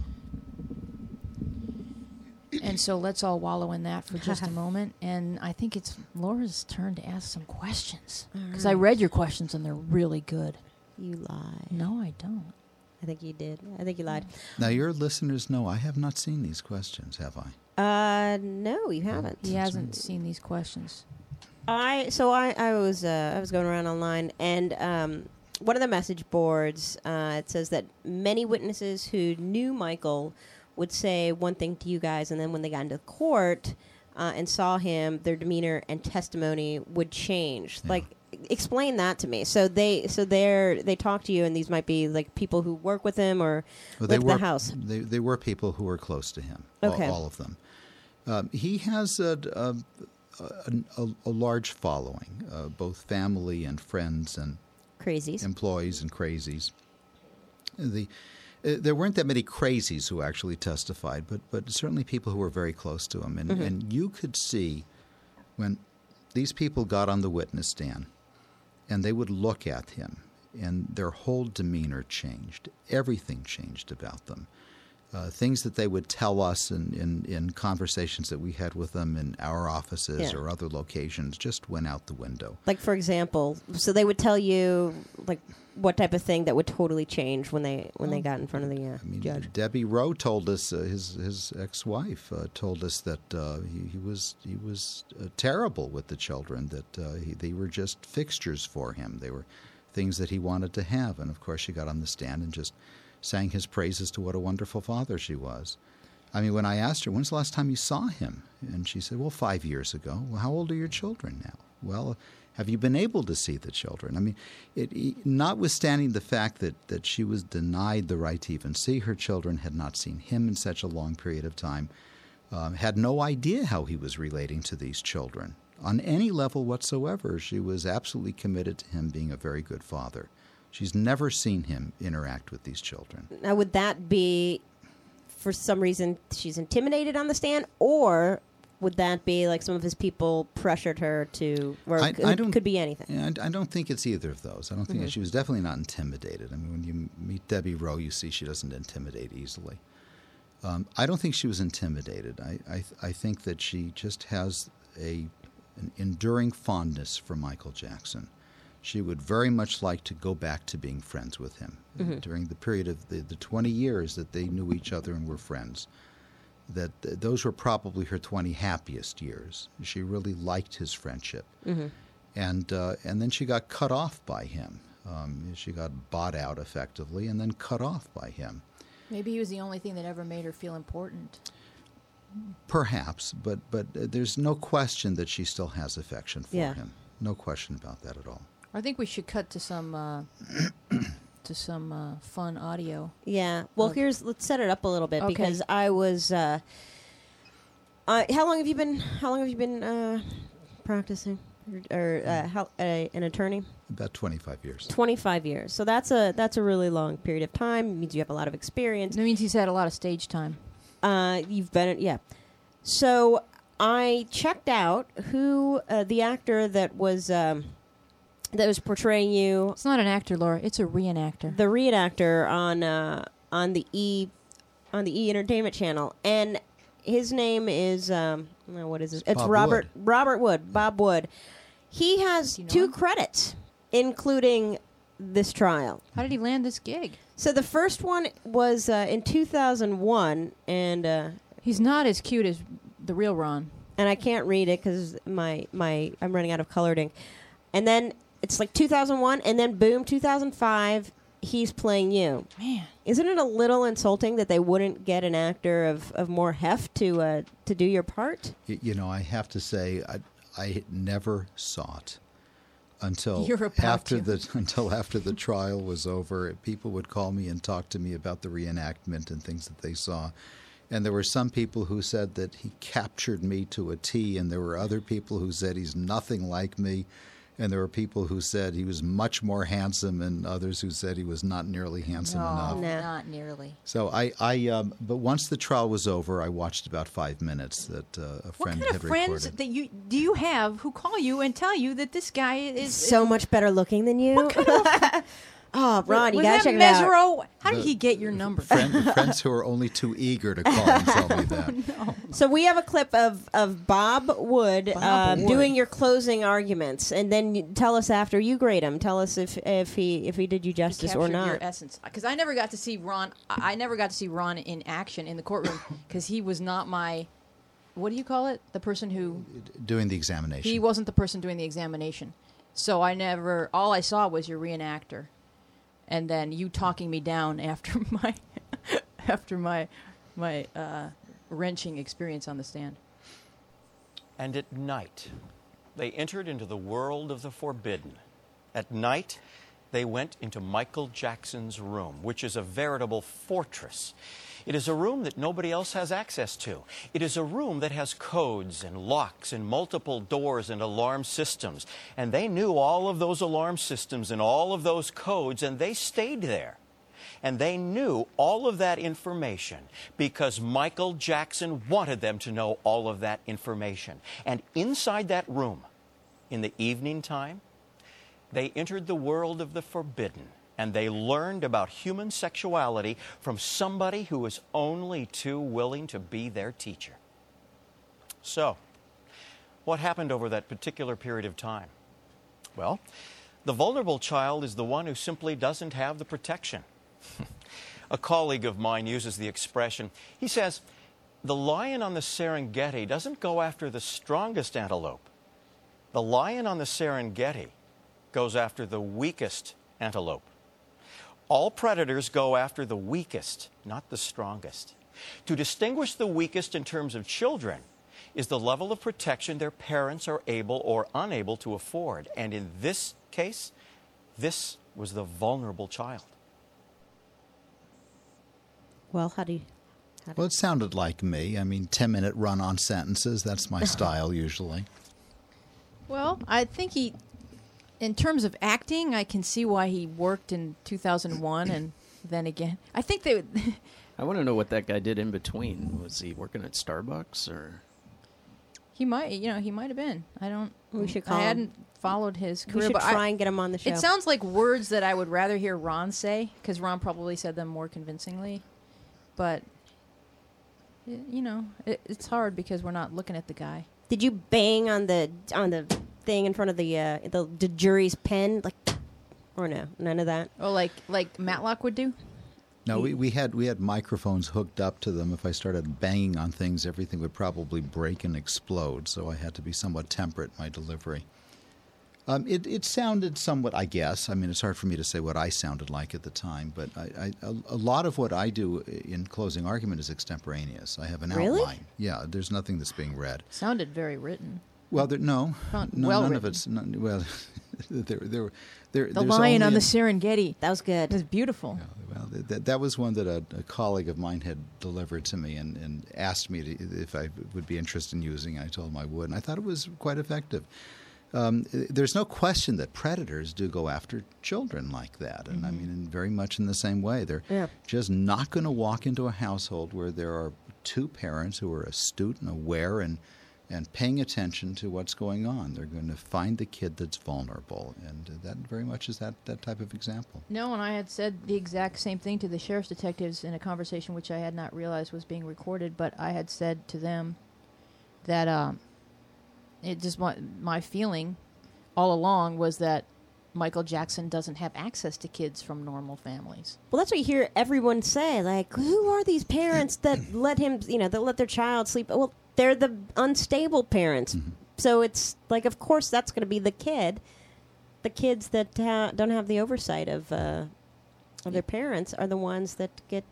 And so let's all wallow in that for just a moment. And I think it's Laura's turn to ask some questions. Because I read your questions and they're really good. You lie. No, I don't. I think you did. I think you lied. Now, your listeners know I have not seen these questions, have I? Uh, no, you haven't. He hasn't seen these questions. I so I I was uh, I was going around online, and um, one of the message boards uh, it says that many witnesses who knew Michael would say one thing to you guys, and then when they got into court uh, and saw him, their demeanor and testimony would change. Yeah. Like, explain that to me. So they so they they talk to you, and these might be like people who work with him or Well, live they in were, the house. They, they were people who were close to him, all- Okay. all, of them. Um, he has a, a, a, a large following, uh, both family and friends and Crazies. employees and crazies. The uh, there weren't that many crazies who actually testified, but but certainly people who were very close to him, and Mm-hmm. and you could see when these people got on the witness stand, and they would look at him, and their whole demeanor changed. Everything changed about them. Uh, things that they would tell us in, in, in conversations that we had with them in our offices Yeah. or other locations just went out the window. Like, for example, so they would tell you, like, what type of thing that would totally change when they when they got in front of the uh, I mean, judge. Debbie Rowe told us, uh, his his ex-wife uh, told us that uh, he, he was he was uh, terrible with the children. That uh, he, they were just fixtures for him. They were things that he wanted to have. And of course, she got on the stand and just sang his praises to what a wonderful father she was. I mean, when I asked her, when's the last time you saw him? And she said, well, five years ago. Well, how old are your children now? Well, Have you been able to see the children? I mean, it, notwithstanding the fact that, that she was denied the right to even see her children, had not seen him in such a long period of time, um, had no idea how he was relating to these children. On any level whatsoever, she was absolutely committed to him being a very good father. She's never seen him interact with these children. Now, would that be, for some reason, she's intimidated on the stand, or would that be like some of his people pressured her to, or I, could, I don't, could be anything? Yeah, I, I don't think it's either of those. I don't think Mm-hmm. she was definitely not intimidated. I mean, when you meet Debbie Rowe, you see she doesn't intimidate easily. Um, I don't think she was intimidated. I, I, I think that she just has a an enduring fondness for Michael Jackson. She would very much like to go back to being friends with him. Mm-hmm. During the period of the, the twenty years that they knew each other and were friends, that th- those were probably her twenty happiest years. She really liked his friendship. Mm-hmm. And uh, and then she got cut off by him. Um, she got bought out effectively and then cut off by him. Maybe he was the only thing that ever made her feel important. Perhaps, but but uh, there's no question that she still has affection for Yeah. him. No question about that at all. I think we should cut to some uh, to some uh, fun audio. Yeah. Well, Okay. here's let's set it up a little bit Okay. because I was. Uh, uh, how long have you been? How long have you been uh, practicing, or, or uh, how, uh, an attorney? About twenty-five years. Twenty-five years. So that's a that's a really long period of time. It means you have a lot of experience. That means he's had a lot of stage time. Uh, you've been, yeah. So I checked out who uh, the actor that was um, that was portraying you, It's not an actor, Laura. It's a reenactor. the reenactor on uh, on the E on the E Entertainment Channel, and his name is um, no, what is it? It's Bob Robert Wood. Robert Wood. Bob Wood. He has Do you know two him? credits, including this trial. How did he land this gig? So the first one was uh, in two thousand one, and uh, He's not as cute as the real Ron. and I can't read it because my my I'm running out of colored ink. And then it's like two thousand one, and then boom, two thousand five. He's playing you. Man. Isn't it a little insulting that they wouldn't get an actor of, of more heft to uh, to do your part? Y- You know, I have to say, I, I never saw it until You're about after to. the until after the trial was over. People would call me and talk to me about the reenactment and things that they saw. And there were some people who said that he captured me to a T, and there were other people who said he's nothing like me. And there were people who said he was much more handsome, and others who said he was not nearly handsome enough. No. Not nearly. So I, I um, but once the trial was over, I watched about five minutes that uh, a What friend kind had of friends recorded. that you do you have who call you and tell you that this guy is So much better looking than you. Oh, Ron, you was gotta that check it out. Mesero? How did The- he get your number? Friend, friends who are only too eager to call and tell me that. So we have a clip of, of Bob Wood, Bob uh, Wood. doing your closing arguments, and then you tell us after you grade him. Tell us if if he if he did you justice or Captured not. Your essence, because I never got to see Ron. I I never got to see Ron in action in the courtroom because he was not my. What do you call it? The person who Doing the examination. he wasn't the person doing the examination. So I never. All I saw was your reenactor, and then you talking me down after my after my my uh, wrenching experience on the stand. And at night, they entered into the world of the forbidden. At night, they went into Michael Jackson's room, which is a veritable fortress. It is a room that nobody else has access to. It is a room that has codes and locks and multiple doors and alarm systems. And they knew all of those alarm systems and all of those codes, and they stayed there. And they knew all of that information because Michael Jackson wanted them to know all of that information. And inside that room, in the evening time, they entered the world of the forbidden, and they learned about human sexuality from somebody who was only too willing to be their teacher. So, what happened over that particular period of time? Well, the vulnerable child is the one who simply doesn't have the protection. A colleague of mine uses the expression, he says, the lion on the Serengeti doesn't go after the strongest antelope. The lion on the Serengeti goes after the weakest antelope. All predators go after the weakest, not the strongest. To distinguish the weakest in terms of children is the level of protection their parents are able or unable to afford. And in this case, this was the vulnerable child. Well, how do you... How do Well, it sounded like me. I mean, ten-minute run-on sentences, that's my style usually. Well, I think he, in terms of acting, I can see why he worked in two thousand one and then again. I think they would... I want to know what that guy did in between. Was he working at Starbucks or? He might, you know, he might have been. I don't... We should call I him. hadn't followed his we career, should but try I, and get him on the show. it sounds like words that I would rather hear Ron say, because Ron probably said them more convincingly. But, y- you know, it, it's hard because we're not looking at the guy. Did you bang on the on the thing in front of the uh, the, the jury's pen, like, or no, none of that? Oh, like like Matlock would do? No, we, we had we had microphones hooked up to them. If I started banging on things, everything would probably break and explode. So I had to be somewhat temperate in my delivery. Um, it, it sounded somewhat, I guess. I mean, it's hard for me to say what I sounded like at the time, but I, I, a, a lot of what I do in closing argument is extemporaneous. I have an Really? outline. Yeah, there's nothing that's being read. Sounded very written. Well, there, no, Not no well none of written. it's none, well. there, there, there. The there's lion only on the an- Serengeti. That was good. It was beautiful. Well, th- th- that was one that a, a colleague of mine had delivered to me and, and asked me to, if I would be interested in using. I told him I would, and I thought it was quite effective. Um, there's no question that predators do go after children like that, and I mean, in very much in the same way. They're Yeah. just not going to walk into a household where there are two parents who are astute and aware and and paying attention to what's going on. They're going to find the kid that's vulnerable, and uh, that very much is that, that type of example. No, and I had said the exact same thing to the sheriff's detectives in a conversation which I had not realized was being recorded, but I had said to them that um, it just my, my feeling all along was that Michael Jackson doesn't have access to kids from normal families. Well, that's what you hear everyone say. Like, who are these parents that let him, you know, that let their child sleep? Well, they're the unstable parents. Mm-hmm. So it's like, of course, that's going to be the kid. The kids that ha- don't have the oversight of uh, of their parents are the ones that get.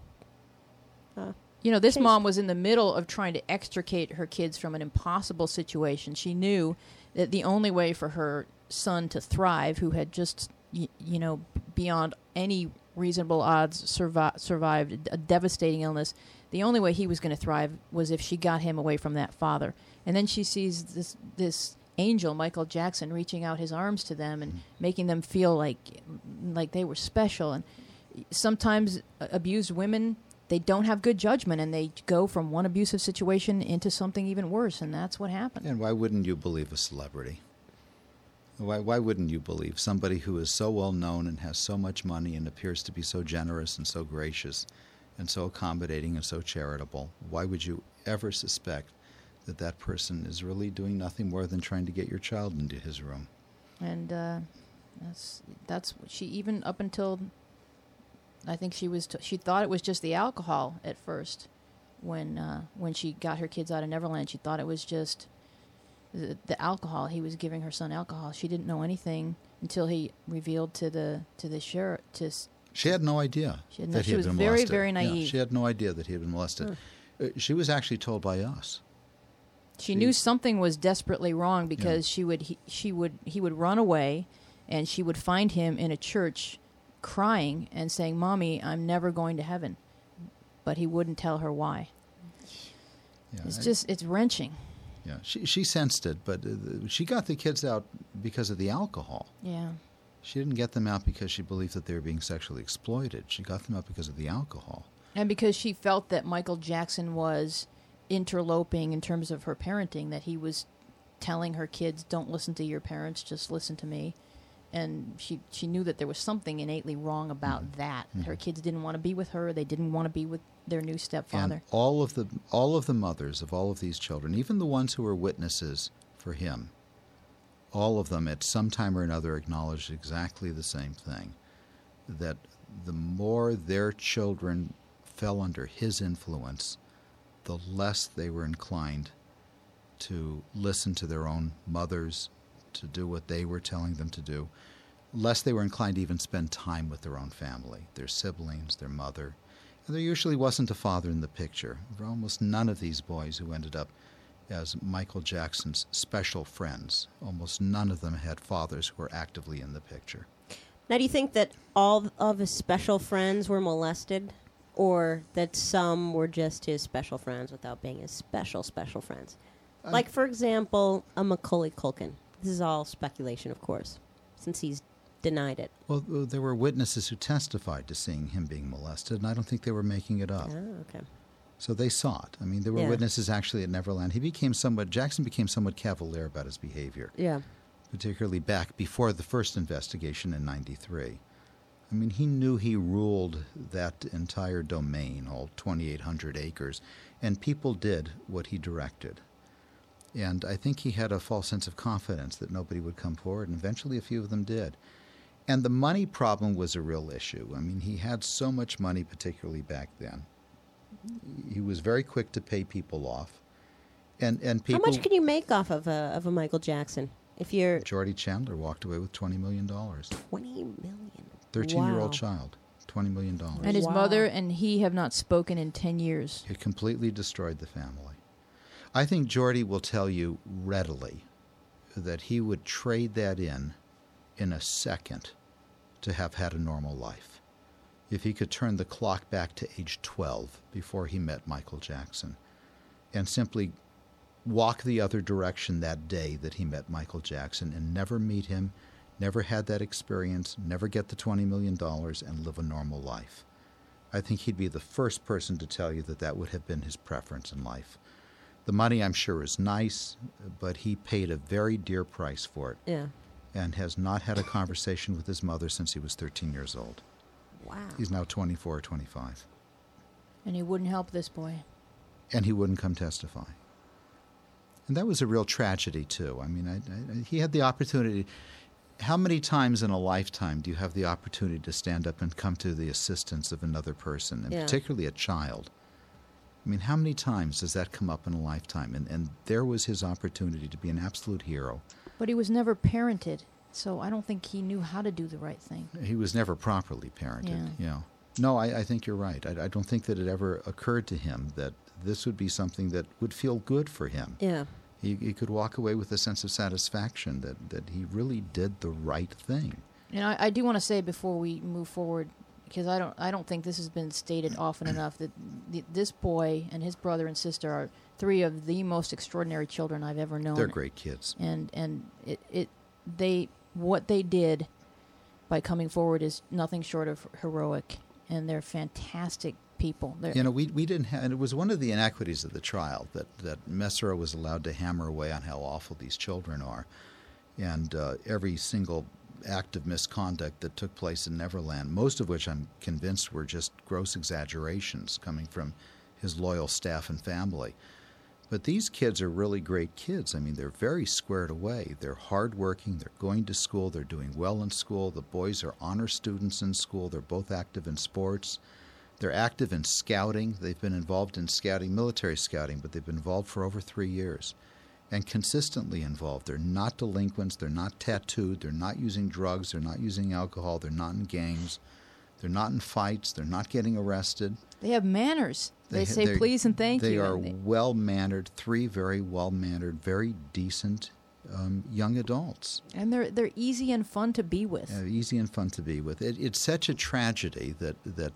Uh, You know, this Chased. mom was in the middle of trying to extricate her kids from an impossible situation. She knew that the only way for her son to thrive, who had just, y- you know, beyond any reasonable odds survi- survived a devastating illness, the only way he was going to thrive was if she got him away from that father. And then she sees this this angel, Michael Jackson, reaching out his arms to them and making them feel like like they were special. And sometimes uh, abused women, they don't have good judgment, and they go from one abusive situation into something even worse, and that's what happened. And why wouldn't you believe a celebrity? Why, why wouldn't you believe somebody who is so well known and has so much money and appears to be so generous and so gracious and so accommodating and so charitable? Why would you ever suspect that that person is really doing nothing more than trying to get your child into his room? And uh, that's that's what she, even up until I think she was t- she thought it was just the alcohol at first when uh, when she got her kids out of Neverland. She thought it was just the, the alcohol. He was giving her son alcohol. She didn't know anything until he revealed to the to the sheriff to s- She had no idea She had no- that he she had was been very, molested. very Yeah, naive. she had no idea that he had been molested. Uh, she was actually told by us. She She- knew something was desperately wrong because she would he, she would he would run away, and she would find him in a church, crying and saying, "Mommy, I'm never going to heaven," but he wouldn't tell her why. Yeah, It's I- just it's wrenching. yeah. She she sensed it, but uh, she got the kids out because of the alcohol. Yeah. She didn't get them out because she believed that they were being sexually exploited. She got them out because of the alcohol. And because she felt that Michael Jackson was interloping in terms of her parenting, that he was telling her kids, "Don't listen to your parents, just listen to me." And she she knew that there was something innately wrong about that. Her kids didn't want to be with her. They didn't want to be with their new stepfather. And all of the all of the mothers of all of these children, even the ones who were witnesses for him, all of them at some time or another acknowledged exactly the same thing, that the more their children fell under his influence, the less they were inclined to listen to their own mothers, to do what they were telling them to do, less they were inclined to even spend time with their own family, their siblings, their mother. And there usually wasn't a father in the picture. There were almost none of these boys who ended up as Michael Jackson's special friends. Almost none of them had fathers who were actively in the picture. Now, do you think that all of his special friends were molested, or that some were just his special friends without being his special, special friends? I- Like, for example, a Macaulay Culkin. This is all speculation, of course, since he's denied it. Well, uh, there were witnesses who testified to seeing him being molested, and I don't think they were making it up. Oh, okay. So they saw it. I mean, there were Yeah. witnesses actually at Neverland. He became somewhat, Jackson became somewhat cavalier about his behavior, Yeah. particularly back before the first investigation in ninety-three. I mean, he knew he ruled that entire domain, all twenty-eight hundred acres, and people did what he directed. And I think he had a false sense of confidence that nobody would come forward, and eventually a few of them did. And the money problem was a real issue. I mean, he had so much money, particularly back then. He was very quick to pay people off. And and people How much can you make off of a, of a Michael Jackson? If you're Jordy Chandler walked away with twenty million dollars. twenty million. thirteen-year-old Wow. child, twenty million dollars. And his Wow. mother and he have not spoken in ten years. It completely destroyed the family. I think Jordy will tell you readily that he would trade that in in a second to have had a normal life. If he could turn the clock back to age twelve before he met Michael Jackson and simply walk the other direction that day that he met Michael Jackson and never meet him, never had that experience, never get the twenty million dollars and live a normal life. I think he'd be the first person to tell you that that would have been his preference in life. The money, I'm sure, is nice, but he paid a very dear price for it Yeah. and has not had a conversation with his mother since he was thirteen years old. Wow. He's now twenty-four or twenty-five. And he wouldn't help this boy. And he wouldn't come testify. And that was a real tragedy, too. I mean, I, I, he had the opportunity. How many times in a lifetime do you have the opportunity to stand up and come to the assistance of another person, and Yeah. particularly a child? I mean, how many times does that come up in a lifetime? And, and there was his opportunity to be an absolute hero. But he was never parented, so I don't think he knew how to do the right thing. He was never properly parented. Yeah. Yeah. No, I, I think you're right. I, I don't think that it ever occurred to him that this would be something that would feel good for him. Yeah. He, he could walk away with a sense of satisfaction that, that he really did the right thing. And I, I do want to say before we move forward, because I don't, I don't think this has been stated often enough, that th- this boy and his brother and sister are three of the most extraordinary children I've ever known. They're great kids. And and it, it they what they did by coming forward is nothing short of heroic, and they're fantastic people. They're, You know, we we didn't have, and it was one of the inequities of the trial that, that Messera was allowed to hammer away on how awful these children are. And uh, every single act of misconduct that took place in Neverland, most of which I'm convinced were just gross exaggerations coming from his loyal staff and family. But these kids are really great kids. I mean, they're very squared away. They're hardworking. They're going to school. They're doing well in school. The boys are honor students in school. They're both active in sports. They're active in scouting. They've been involved in scouting, military scouting, but they've been involved for over three years and consistently involved. They're not delinquents. They're not tattooed. They're not using drugs. They're not using alcohol. They're not in gangs. They're not in fights. They're not getting arrested. they have manners. They, ha- say they're- please and thank they you. are and they- well-mannered, three very well-mannered, very decent um, young adults. and they're they're easy and fun to be with. Uh, easy and fun to be with. It, it's such a tragedy that that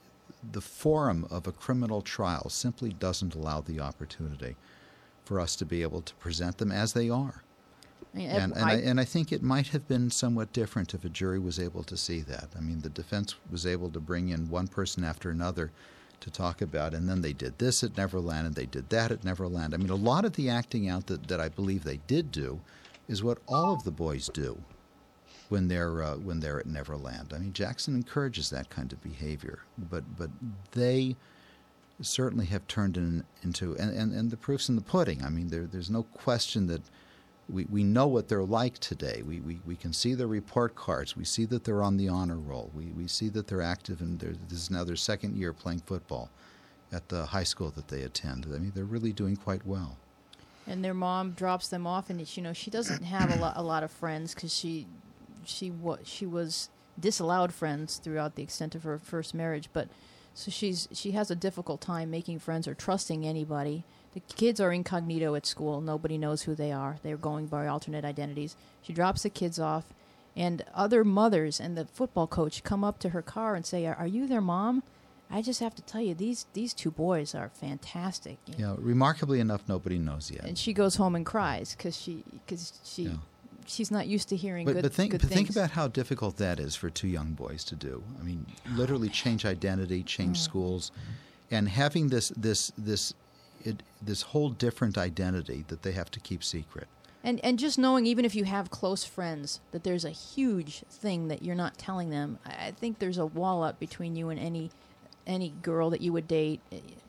the forum of a criminal trial simply doesn't allow the opportunity for us to be able to present them as they are. I mean, And, and, I- I, and I think it might have been somewhat different if a jury was able to see that. I mean, the defense was able to bring in one person after another to talk about, and then they did this at Neverland, and they did that at Neverland. I mean, a lot of the acting out that, that I believe they did do is what all of the boys do when they're uh, when they're at Neverland. I mean, Jackson encourages that kind of behavior, but but they certainly have turned in, into and, and, and the proof's in the pudding. I mean, there there's no question that we, we know what they're like today. We, we we can see their report cards. We see that they're on the honor roll. We we see that they're active, and they're, this is now their second year playing football at the high school that they attend. I mean, they're really doing quite well. and their mom drops them off, and it's, you know, she doesn't have a lot a lot of friends because she she was she was disallowed friends throughout the extent of her first marriage, but So she's she has a difficult time making friends or trusting anybody. The kids are incognito at school. Nobody knows who they are. They're going by alternate identities. She drops the kids off, and other mothers and the football coach come up to her car and say, are, are you their mom? I just have to tell you, these these two boys are fantastic. Yeah, remarkably enough, nobody knows yet. And she goes home and cries because she, cause she, Yeah. she's not used to hearing But, good, but think, good but think things. about how difficult that is for two young boys to do. I mean, literally change identity, change schools, and having this this this it, this whole different identity that they have to keep secret. And and just knowing, even if you have close friends, that there's a huge thing that you're not telling them. I I think there's a wall up between you and any any girl that you would date.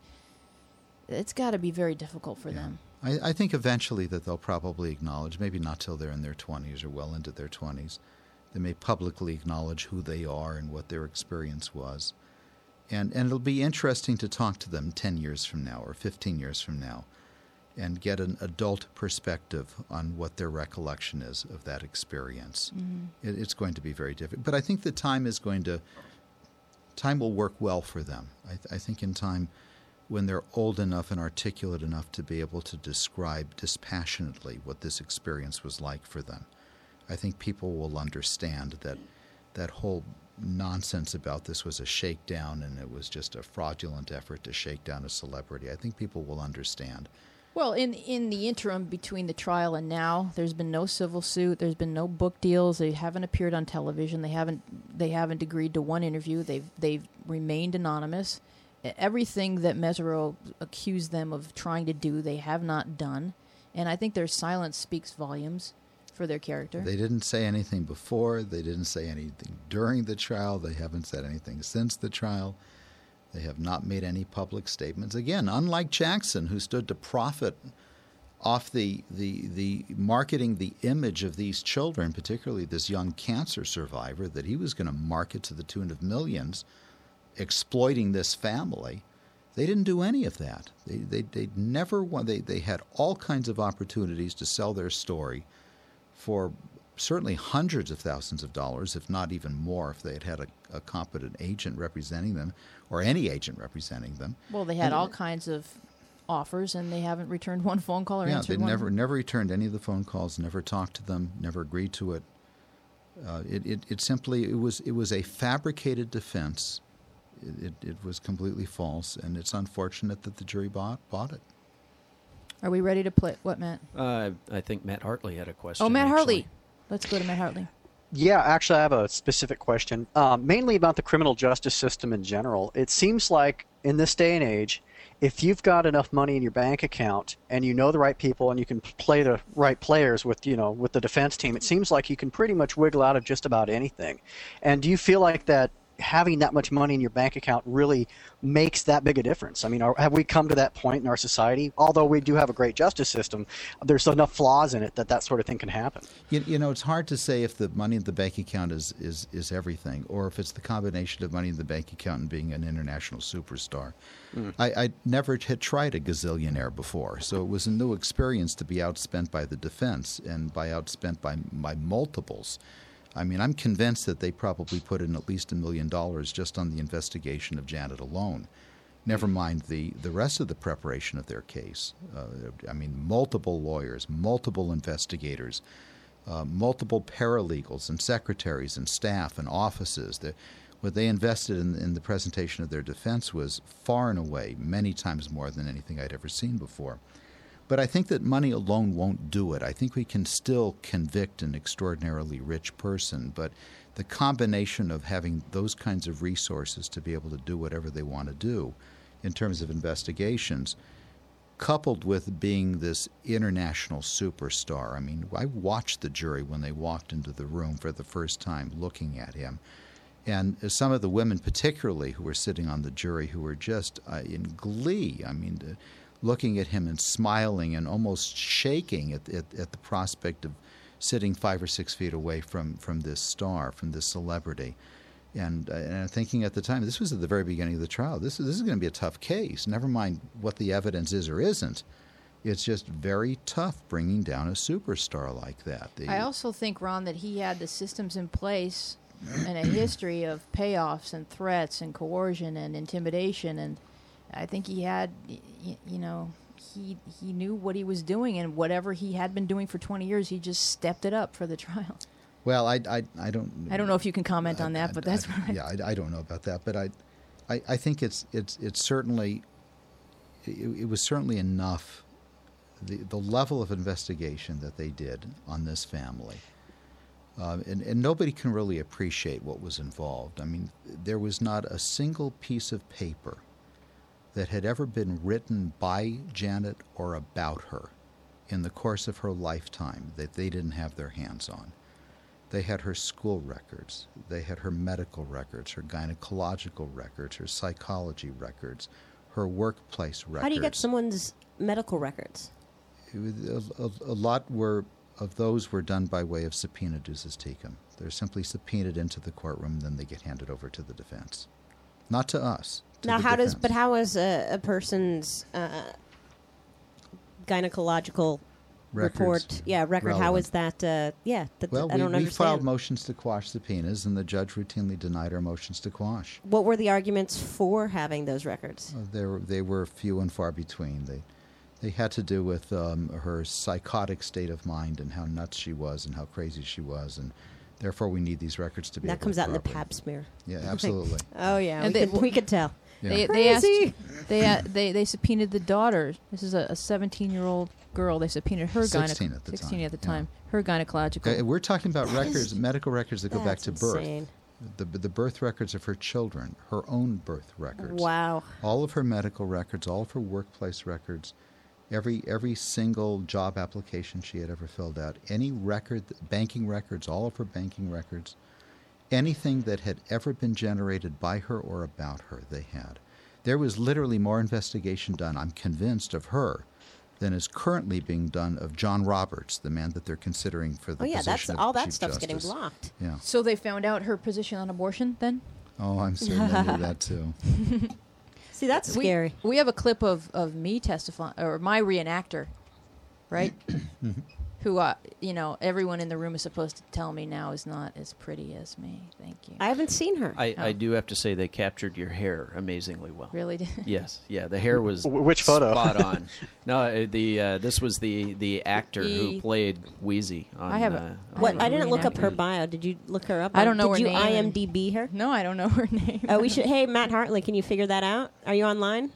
It's got to be very difficult for them. I, I think eventually that they'll probably acknowledge, maybe not till they're in their twenties or well into their twenties, they may publicly acknowledge who they are and what their experience was. And and it'll be interesting to talk to them ten years from now or fifteen years from now and get an adult perspective on what their recollection is of that experience. Mm-hmm. It, it's going to be very difficult. But I think the time is going to, time will work well for them. I, th- I think in time, when they're old enough and articulate enough to be able to describe dispassionately what this experience was like for them, I think people will understand that that whole nonsense about this was a shakedown and it was just a fraudulent effort to shake down a celebrity. I think people will understand. Well, in in the interim between the trial and now, there's been no civil suit. There's been no book deals. They haven't appeared on television. They haven't they haven't agreed to one interview. They've they've remained anonymous. Everything that Mesereau accused them of trying to do, they have not done. And I think their silence speaks volumes for their character. They didn't say anything before. They didn't say anything during the trial. They haven't said anything since the trial. They have not made any public statements. Again, unlike Jackson, who stood to profit off the, the, the marketing the image of these children, particularly this young cancer survivor, that he was going to market to the tune of millions, exploiting this family. They didn't do any of that. They they they never won. They they had all kinds of opportunities to sell their story for certainly hundreds of thousands of dollars, if not even more, if they had had a, a competent agent representing them, or any agent representing them. Well, they had And- all kinds of offers, and they haven't returned one phone call or yeah, answered they one. never never returned any of the phone calls, never talked to them, never agreed to it. Uh, it, it it simply it was it was a fabricated defense. It, it, it was completely false, and it's unfortunate that the jury bought bought it. Are we ready to play? What, Matt? Uh, I think Matt Hartley had a question. Oh, Matt actually. Hartley. Let's go to Matt Hartley. Yeah, actually, I have a specific question, um, mainly about the criminal justice system in general. It seems like in this day and age, if you've got enough money in your bank account and you know the right people and you can play the right players with, you know, with the defense team, it seems like you can pretty much wiggle out of just about anything. And do you feel like that having that much money in your bank account really makes that big a difference? I mean, are, have we come to that point in our society? Although we do have a great justice system, there's enough flaws in it that that sort of thing can happen. You, you know, it's hard to say if the money in the bank account is, is, is everything, or if it's the combination of money in the bank account and being an international superstar. Mm. I, I never had tried a gazillionaire before, so it was a new experience to be outspent by the defense and by outspent by, by multiples. I mean, I'm convinced that they probably put in at least a million dollars just on the investigation of Janet alone. Never mind the, the rest of the preparation of their case. Uh, I mean, multiple lawyers, multiple investigators, uh, multiple paralegals and secretaries and staff and offices. The, what they invested in, in the presentation of their defense was far and away many times more than anything I'd ever seen before. But I think that money alone won't do it. I think we can still convict an extraordinarily rich person, but the combination of having those kinds of resources to be able to do whatever they want to do in terms of investigations, coupled with being this international superstar. I mean, I watched the jury when they walked into the room for the first time looking at him. And some of the women particularly who were sitting on the jury who were just uh, in glee. I mean, uh, looking at him and smiling and almost shaking at, at, at the prospect of sitting five or six feet away from, from this star, from this celebrity. And, uh, and thinking at the time, this was at the very beginning of the trial, this, this is going to be a tough case. Never mind what the evidence is or isn't. It's just very tough bringing down a superstar like that. The, I also think, Ron, that he had the systems in place and a history of payoffs and threats and coercion and intimidation, and I think he had, y- you know, he he knew what he was doing, and whatever he had been doing for twenty years, he just stepped it up for the trial. Well, I, I, I don't. I don't know if you can comment on that, I- but I- that's I- what I, yeah, I, I don't know about that, but I, I, I think it's it's it's certainly, it, it was certainly enough. The the level of investigation that they did on this family, uh, and and nobody can really appreciate what was involved. I mean, there was not a single piece of paper that had ever been written by Janet or about her in the course of her lifetime that they didn't have their hands on. They had her school records, they had her medical records, her gynecological records, her psychology records, her workplace records. How do you get someone's medical records? It was, a, a, a lot were of those were done by way of subpoena ducis tecum. They're simply subpoenaed into the courtroom, then they get handed over to the defense, not to us. To Now, the how does defense. but how is a, a person's uh, gynecological Records report? Yeah, record. How relevant? is that? Uh, yeah, that, Well, I we, don't we understand. filed motions to quash subpoenas, and the judge routinely denied our motions to quash. What were the arguments for having those records? Uh, they were they were few and far between. They they had to do with um, her psychotic state of mind and how nuts she was and how crazy she was, and therefore we need these records to be. That able comes to out in the corroborate. pap smear. Yeah, absolutely. Oh yeah, And we, they- could, we could tell. Yeah. They they asked Crazy. they uh, they they subpoenaed the daughter. This is a seventeen-year-old girl. They subpoenaed her sixteen gyne- at the sixteen time, at the yeah. time. Her gynecological. Okay, we're talking about That records, is- medical records that go back That's to birth. insane. The the birth records of her children, her own birth records. Wow. All of her medical records, all of her workplace records, every every single job application she had ever filled out, any record, banking records, all of her banking records, anything that had ever been generated by her or about her, they had. There was literally more investigation done, I'm convinced, of her than is currently being done of John Roberts, the man that they're considering for the Oh yeah, position that's of all that Chief stuff's Justice. getting blocked. Yeah. So they found out her position on abortion then? Oh, I'm certain they knew that too. See, that's We- scary. We have a clip of, of me testifying, or my reenactor, right? Who, uh, you know, everyone in the room is supposed to tell me now is not as pretty as me. Thank you. I haven't seen her. I, I Oh. do have to say they captured your hair amazingly well. Really did. Yes, yeah, the hair was Wh- which photo? spot on. No, uh, the uh, this was the the actor E. who played Wheezy. On, I have a- uh, I What? have a I didn't look up her reenactor. bio. Did you look her up? I don't know Did her you name and- IMDb her? No, I don't know her name. Oh, we should. Hey, Matt Hartley, can you figure that out? Are you online?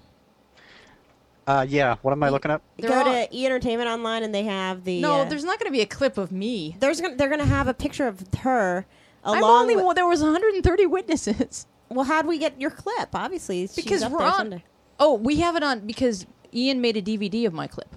Uh, yeah. What am I looking up? They're Go all- to E Entertainment Online, and they have the. No, uh, there's not going to be a clip of me. There's gonna, they're going to have a picture of her. I'm Along only with, one. There was one hundred thirty witnesses. well, how'd we get your clip? Obviously, she's Because up there Ron. Sunday. Oh, we have it on because Ian made a D V D of my clip.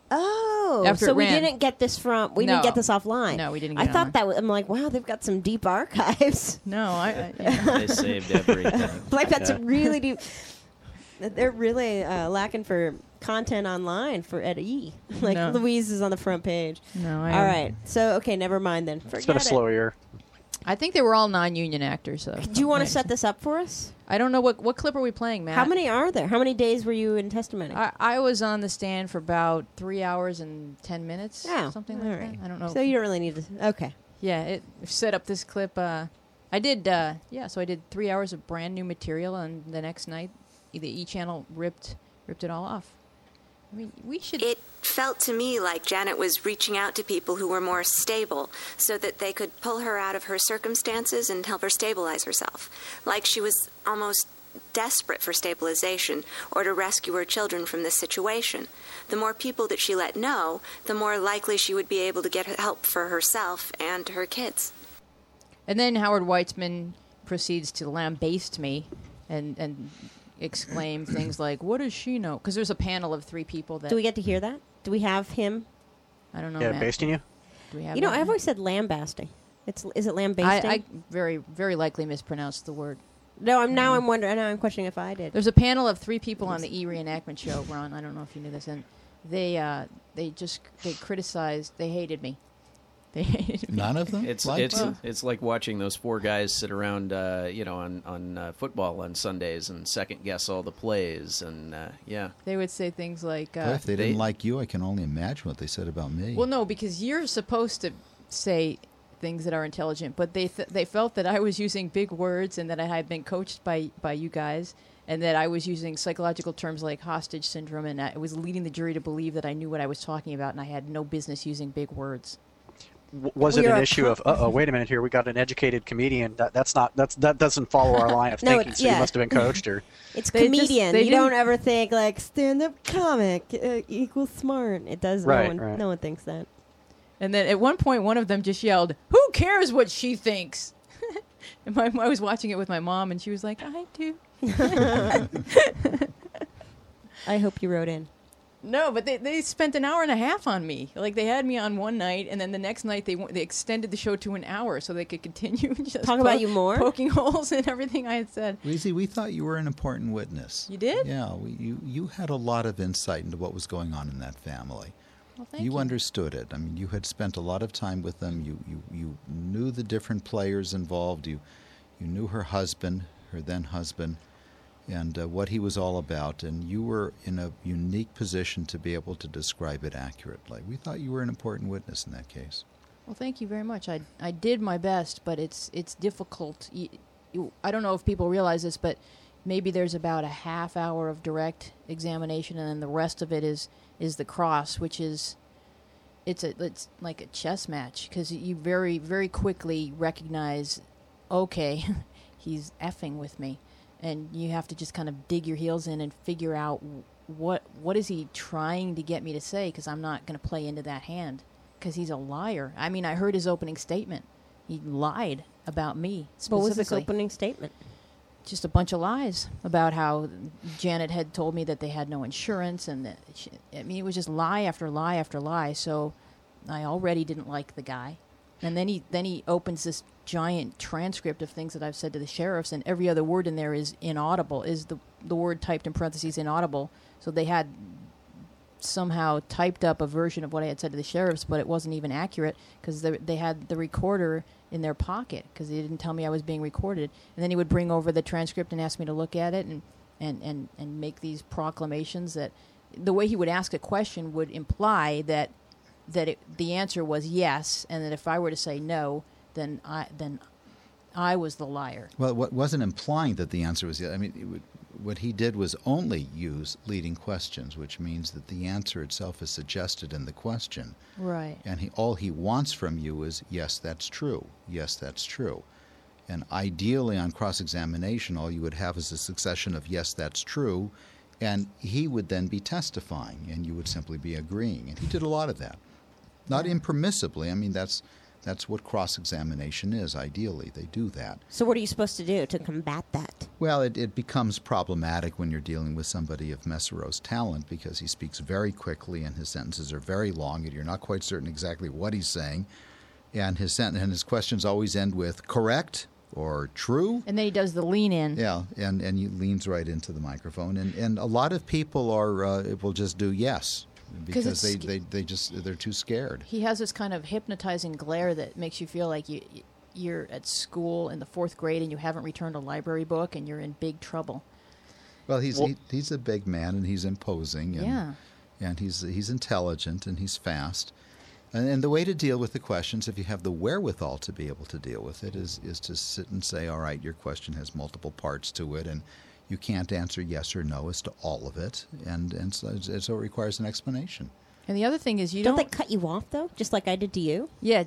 Oh, After so it we ran. didn't get this from. We No. didn't get this offline. No, we didn't I get it thought online. that was. I'm like, wow, they've got some deep archives. No, I. I yeah. they saved everything. like that's Yeah. really deep. They're really uh, lacking for content online for at E. Like No. Louise is on the front page. No, I. All right, so okay, never mind then. Forget It's been a it. slow year. I think they were all non-union actors. So. Do you want to set this up for us? I don't know what what clip are we playing, Matt. How many are there? How many days were you in testimony? I, I was on the stand for about three hours and ten minutes. Oh, something all like right. that. I don't know. So you don't really need to. Okay. Yeah, it set up this clip. Uh, I did. Uh, yeah, so I did three hours of brand new material, and the next night, the E channel ripped ripped it all off. I mean, we should. It felt to me like Janet was reaching out to people who were more stable so that they could pull her out of her circumstances and help her stabilize herself. Like she was almost desperate for stabilization or to rescue her children from this situation. The more people that she let know, the more likely she would be able to get help for herself and her kids. And then Howard Weitzman proceeds to lambaste me and and exclaim things like, "What does she know?" Because there's a panel of three people that Do we get to hear that? Do we have him? I don't know. Yeah, Matt. basting you. Do we have You know, that? I've always said lambasting. It's is it I, lambasting? I very very likely mispronounced the word. no, I'm now I'm wondering. Now I'm questioning if I did. There's a panel of three people on the E reenactment show, Ron. I don't know if you knew this, and they uh, they just they criticized. They hated me. They hated me. None of them? It's liked it's you? it's like watching those four guys sit around, uh, you know, on on uh, football on Sundays and second guess all the plays, and uh, yeah, They would say things like, Boy, uh, if they, they- didn't like you, I can only imagine what they said about me. "Well, no, because you're supposed to say things that are intelligent, but they th- they felt that I was using big words and that I had been coached by, by you guys, and that I was using psychological terms like hostage syndrome, and I was leading the jury to believe that I knew what I was talking about, and I had no business using big words. W- was We it are an a issue co- of, uh-oh, wait a minute here, we got an educated comedian. That that's not that's that doesn't follow our line of No, thinking, it's- so yeah. you must have been coached, or It's They just- comedian. they you don't didn't- ever think like stand-up comic uh, equals smart. It does. Right, no one. right. No one thinks that. And then at one point, one of them just yelled, "Who cares what she thinks?" And my, I was watching it with my mom, and she was like, "I do." I hope you wrote in. No, but they, they spent an hour and a half on me. Like, they had me on one night, and then the next night they w- they extended the show to an hour so they could continue just Talk about you more? poking holes in everything I had said. Weezy, we thought you were an important witness. You did? Yeah, we, you you had a lot of insight into what was going on in that family. Well, thank you. You understood it. I mean, you had spent a lot of time with them. You you, you knew the different players involved. You you knew her husband, her then husband, and uh, what he was all about. And you were in a unique position to be able to describe it accurately. We thought you were an important witness in that case. Well, thank you very much. I, I did my best, but it's it's difficult. You, you, I don't know if people realize this, but maybe there's about a half hour of direct examination, and then the rest of it is is the cross, which is it's a it's like a chess match, because you very very quickly recognize, okay, he's effing with me, and you have to just kind of dig your heels in and figure out what what is he trying to get me to say, because I'm not going to play into that hand, because he's a liar. I mean, I heard his opening statement. He lied about me specifically. What was this opening statement? Just a bunch of lies about how Janet had told me that they had no insurance, and that she, I mean, it was just lie after lie after lie. So I already didn't like the guy, and then he then he opens this giant transcript of things that I've said to the sheriffs, and every other word in there is inaudible. Is the the word typed in parentheses inaudible? So they had somehow typed up a version of what I had said to the sheriffs, but it wasn't even accurate, because they, they had the recorder in their pocket, because they didn't tell me I was being recorded. And then he would bring over the transcript and ask me to look at it and, and, and, and make these proclamations that the way he would ask a question would imply that that it, the answer was yes, and that if I were to say no, then I then I was the liar. Well, what wasn't implying that the answer was yes. I mean, it would, what he did was only use leading questions, which means that the answer itself is suggested in the question. Right. And he, all he wants from you is, yes, that's true. Yes, that's true. And ideally on cross-examination, all you would have is a succession of, yes, that's true, and he would then be testifying, and you would simply be agreeing. And he did a lot of that. Not impermissibly. I mean, that's that's what cross-examination is. Ideally, they do that. So what are you supposed to do to combat that? Well, it, it becomes problematic when you're dealing with somebody of Messero's talent, because he speaks very quickly and his sentences are very long, and you're not quite certain exactly what he's saying. And his sent- and his questions always end with correct or true. And then he does the lean in. Yeah, and, and he leans right into the microphone. And, and a lot of people are uh, will just do yes, because they, it's- they, they just, they're too scared. He has this kind of hypnotizing glare that makes you feel like you you're at school in the fourth grade and you haven't returned a library book and you're in big trouble. Well, he's Well- he, he's a big man, and he's imposing, and Yeah. and he's he's intelligent, and he's fast. And, and the way to deal with the questions, if you have the wherewithal to be able to deal with it, is is to sit and say, all right, your question has multiple parts to it, and you can't answer yes or no as to all of it, and and so, and so it requires an explanation. And the other thing is you Don't, don't, they cut you off though, just like I did to you? yeah.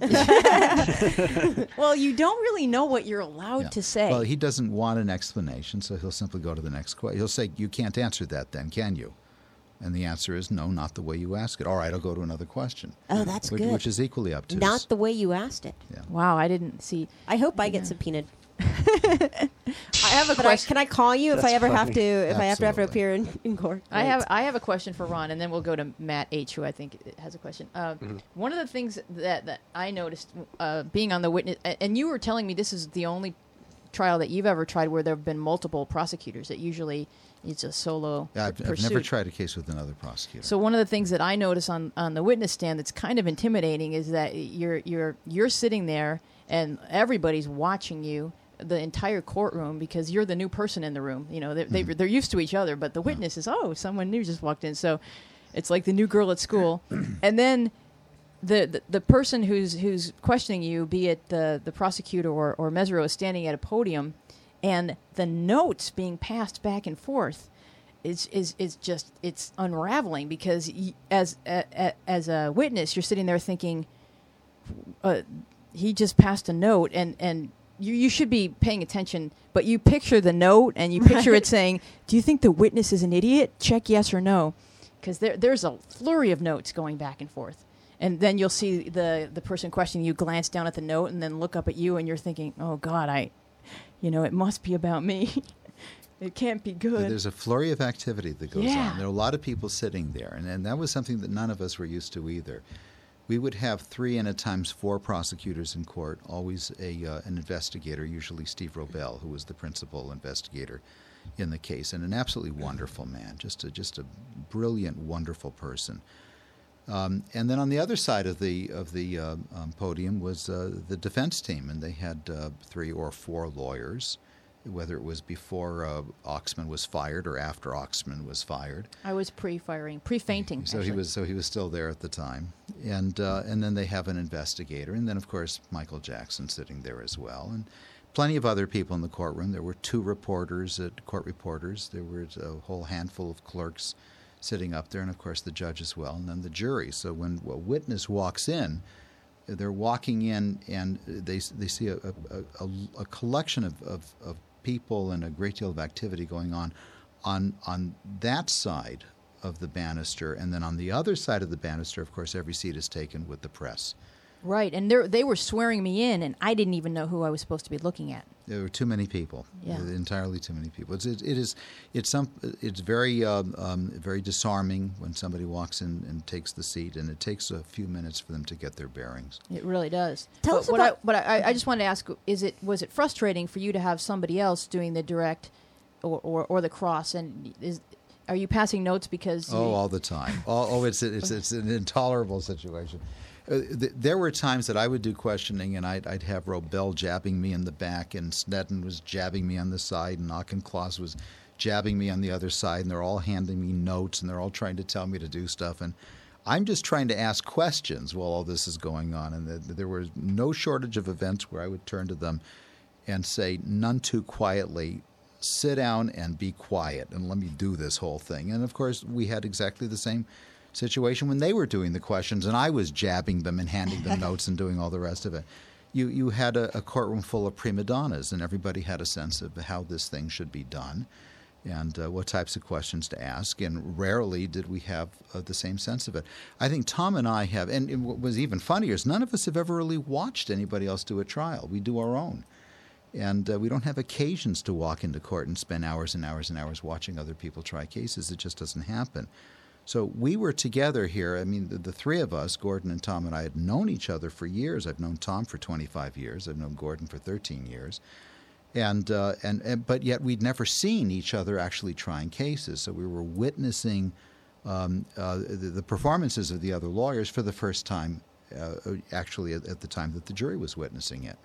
Well, you don't really know what you're allowed Yeah. to say. Well, he doesn't want an explanation, so he'll simply go to the next question. He'll say, you can't answer that then, can you? And the answer is no, not the way you ask it. All right, I'll go to another question. Oh, that's which, good. Which is equally up to Not us. the way you asked it. Yeah. Wow, I didn't see. I hope I get subpoenaed. I have a But I, question. can I call you if That's I ever have funny. to? If I have to have to Absolutely. appear in, in court? I have I have a question for Ron, and then we'll go to Matt H, who I think has a question. Uh, Mm-hmm. One of the things that, that I noticed uh, being on the witness, a- and you were telling me this is the only trial that you've ever tried where there have been multiple prosecutors. That usually it's a solo Yeah, I've, pur- I've pursuit. never tried a case with another prosecutor. So one of the things that I notice on, on the witness stand that's kind of intimidating is that you're you're you're sitting there and everybody's watching you, the entire courtroom, because you're the new person in the room. You know, they're, they, they're used to each other, but the witness is, oh, someone new just walked in. So it's like the new girl at school. And then the, the the person who's who's questioning you, be it the the prosecutor or or Mesereau, is standing at a podium, and the notes being passed back and forth is is is just it's unraveling, because y- as a, a, as a witness, you're sitting there thinking, uh, he just passed a note, and and you you should be paying attention, but you picture the note and you picture Right. it saying, "Do you think the witness is an idiot? Check yes or no," because there there's a flurry of notes going back and forth. And then you'll see the, the person questioning you glance down at the note and then look up at you, and you're thinking, oh, God, I, you know, it must be about me. It can't be good. There's a flurry of activity that goes Yeah. on. There are a lot of people sitting there, and, and that was something that none of us were used to either. We would have three and at times four prosecutors in court, always a uh, an investigator, usually Steve Robel, who was the principal investigator in the case, and an absolutely wonderful man, just a, just a brilliant, wonderful person. Um, and then on the other side of the of the uh, um, podium was uh, the defense team, and they had uh, three or four lawyers, whether it was before uh, Oxman was fired or after Oxman was fired. I was pre-firing, pre-fainting. So he actually. was so he was still there at the time, and uh, and then they have an investigator, and then of course Michael Jackson sitting there as well, and plenty of other people in the courtroom. There were two reporters, uh, court reporters. There was a whole handful of clerks sitting up there, and of course the judge as well, and then the jury. So when a witness walks in, they're walking in, and they they see a a, a, a collection of, of, of people and a great deal of activity going on, on on that side of the banister, and then on the other side of the banister, of course, every seat is taken with the press. Right, and they they were swearing me in, and I didn't even know who I was supposed to be looking at. There were too many people. Yeah. Uh, entirely too many people. It's it, it is it's some it's very um, um, very disarming when somebody walks in and takes the seat, and it takes a few minutes for them to get their bearings. It really does. Tell but us what about- I, but I, I just wanted to ask: Is it was it frustrating for you to have somebody else doing the direct, or or, or the cross? And is are you passing notes because? Oh, you, all the time. oh, oh, it's it's it's an intolerable situation. Uh, th- there were times that I would do questioning, and I'd, I'd have Robel jabbing me in the back, and Sneddon was jabbing me on the side, and Auchincloss was jabbing me on the other side, and they're all handing me notes, and they're all trying to tell me to do stuff, and I'm just trying to ask questions while all this is going on, and the, there was no shortage of events where I would turn to them and say, none too quietly, sit down and be quiet, and let me do this whole thing. And of course, we had exactly the same situation when they were doing the questions, and I was jabbing them and handing them notes and doing all the rest of it. You you had a, a courtroom full of prima donnas, and everybody had a sense of how this thing should be done and uh, what types of questions to ask, and rarely did we have uh, the same sense of it. I think Tom and I have, and, and what was even funnier is none of us have ever really watched anybody else do a trial. We do our own. And uh, we don't have occasions to walk into court and spend hours and hours and hours watching other people try cases. It just doesn't happen. So we were together here. I mean, the, the three of us, Gordon and Tom and I, had known each other for years. I've known Tom for twenty-five years. I've known Gordon for thirteen years. And, uh, and, and but yet we'd never seen each other actually trying cases. So we were witnessing um, uh, the, the performances of the other lawyers for the first time, uh, actually at, at the time that the jury was witnessing it.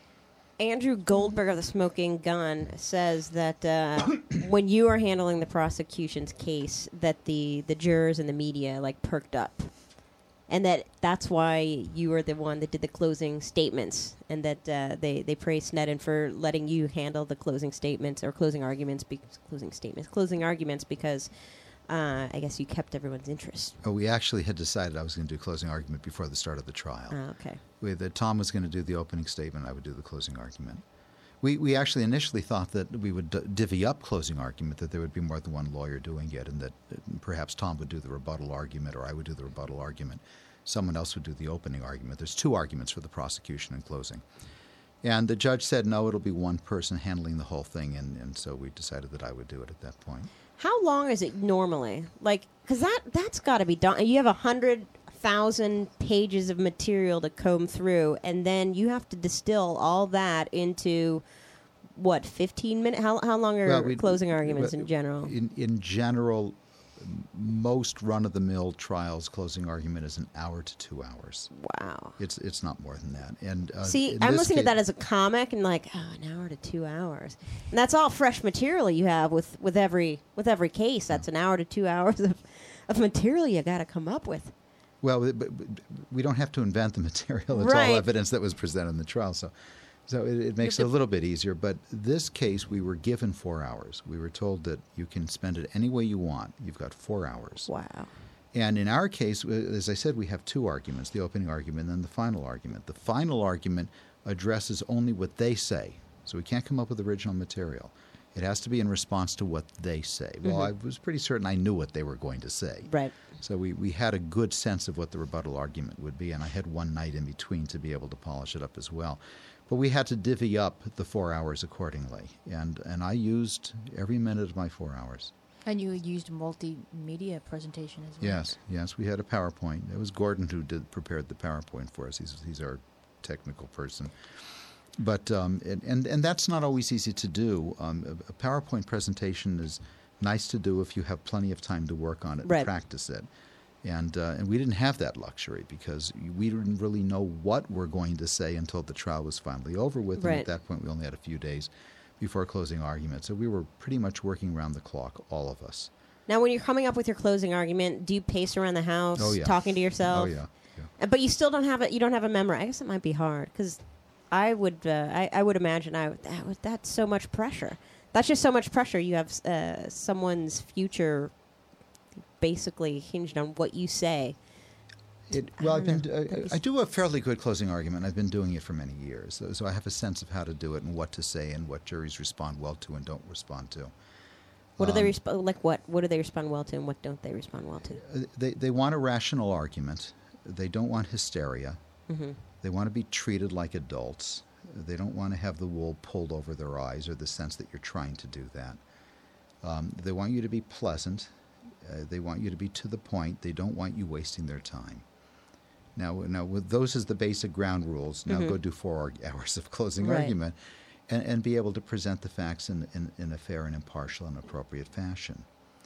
Andrew Goldberg of the Smoking Gun says that uh, when you were handling the prosecution's case, that the, the jurors and the media like perked up, and that that's why you were the one that did the closing statements, and that uh, they they praised Sneddon for letting you handle the closing statements or closing arguments, be- closing statements, closing arguments because. Uh, I guess you kept everyone's interest. Oh, we actually had decided I was going to do closing argument before the start of the trial. Oh, okay. We, that Tom was going to do the opening statement, I would do the closing argument. We we actually initially thought that we would d- divvy up closing argument, that there would be more than one lawyer doing it, and that uh, perhaps Tom would do the rebuttal argument or I would do the rebuttal argument. Someone else would do the opening argument. There's two arguments for the prosecution and closing. And the judge said, no, it'll be one person handling the whole thing, and, and so we decided that I would do it at that point. How long is it normally? Like, because that, that's got to be done. You have a hundred thousand pages of material to comb through, and then you have to distill all that into, what, fifteen minutes? How, how long are Well, we- closing arguments well, in general? In, in general, most run-of-the-mill trials, closing argument is an hour to two hours. Wow. It's it's not more than that. And uh, See, in I'm this listening ca- to that as a comic and like, oh, an hour to two hours, and that's all fresh material you have with, with every with every case. That's an hour to two hours of, of material you got to come up with. Well, but, but we don't have to invent the material. It's Right. all evidence that was presented in the trial. So, so it, it makes it a little bit easier. But this case, we were given four hours. We were told that you can spend it any way you want. You've got four hours. Wow. And in our case, as I said, we have two arguments, the opening argument and the final argument. The final argument addresses only what they say. So we can't come up with original material. It has to be in response to what they say. Well, Mm-hmm. I was pretty certain I knew what they were going to say. Right. So we, we had a good sense of what the rebuttal argument would be, and I had one night in between to be able to polish it up as well. But we had to divvy up the four hours accordingly, and, and I used every minute of my four hours. And you used multimedia presentation as well. Yes, yes, we had a PowerPoint. It was Gordon who did prepared the PowerPoint for us. He's, he's our technical person. But um, and, and and that's not always easy to do. Um, a, a PowerPoint presentation is nice to do if you have plenty of time to work on it Right. and practice it. And uh, and we didn't have that luxury because we didn't really know what we're going to say until the trial was finally over with. Right. And at that point, we only had a few days before closing argument. So we were pretty much working around the clock, all of us. Now, when you're coming up with your closing argument, do you pace around the house, Oh, yeah. talking to yourself? Oh, yeah. yeah. Uh, But you still don't have it. You don't have a memory. I guess it might be hard because I would. Uh, I, I would imagine. I would, that would, that's so much pressure. That's just so much pressure. You have uh, someone's future basically hinged on what you say. It, I well, I've don't been, know. uh, That'd be I do a fairly good closing argument. I've been doing it for many years, so, so I have a sense of how to do it and what to say and what juries respond well to and don't respond to. What do they Um, respond? Like what? What do they respond well to, and what don't they respond well to? Uh, They they want a rational argument. They don't want hysteria. Mm-hmm. They want to be treated like adults. They don't want to have the wool pulled over their eyes or the sense that you're trying to do that. Um, they want you to be pleasant. Uh, they want you to be to the point. They don't want you wasting their time. Now, now with those as the basic ground rules, now Mhm. go do four arg- hours of closing Right. argument and, and be able to present the facts in, in, in a fair and impartial and appropriate fashion.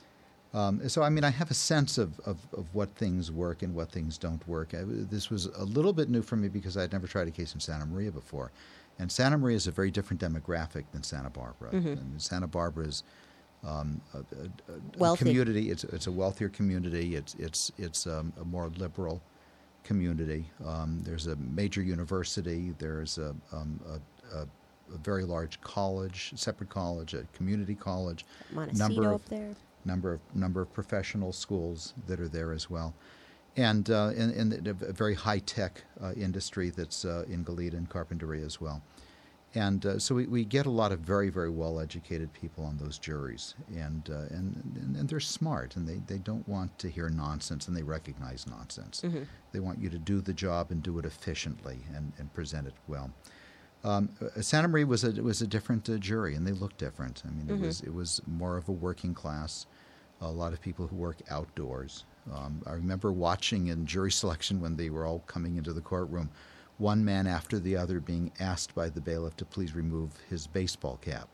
Um, so, I mean, I have a sense of, of, of what things work and what things don't work. I, this was a little bit new for me because I'd never tried a case in Santa Maria before. And Santa Maria is a very different demographic than Santa Barbara. Mhm. And Santa Barbara is um, a, a, a- a Wealthy. community. It's, it's a wealthier community. It's, it's, it's um, a more liberal community. Um, there's a major university. There's a, um, a, a, a very large college, separate college, a community college. Montecito number of, up there. number of number of professional schools that are there as well, and uh, and, and a very high tech uh, industry that's uh, in Goleta and Carpinteria as well, and uh, so we, we get a lot of very very well educated people on those juries, and uh, and, and and they're smart and they, they don't want to hear nonsense and they recognize nonsense. Mhm. They want you to do the job and do it efficiently and, and present it well. Um, uh, Santa Maria was a was a different uh, jury, and they looked different. I mean, Mhm. it was it was more of a working class. A lot of people who work outdoors. Um, I remember watching in jury selection when they were all coming into the courtroom, one man after the other being asked by the bailiff to please remove his baseball cap.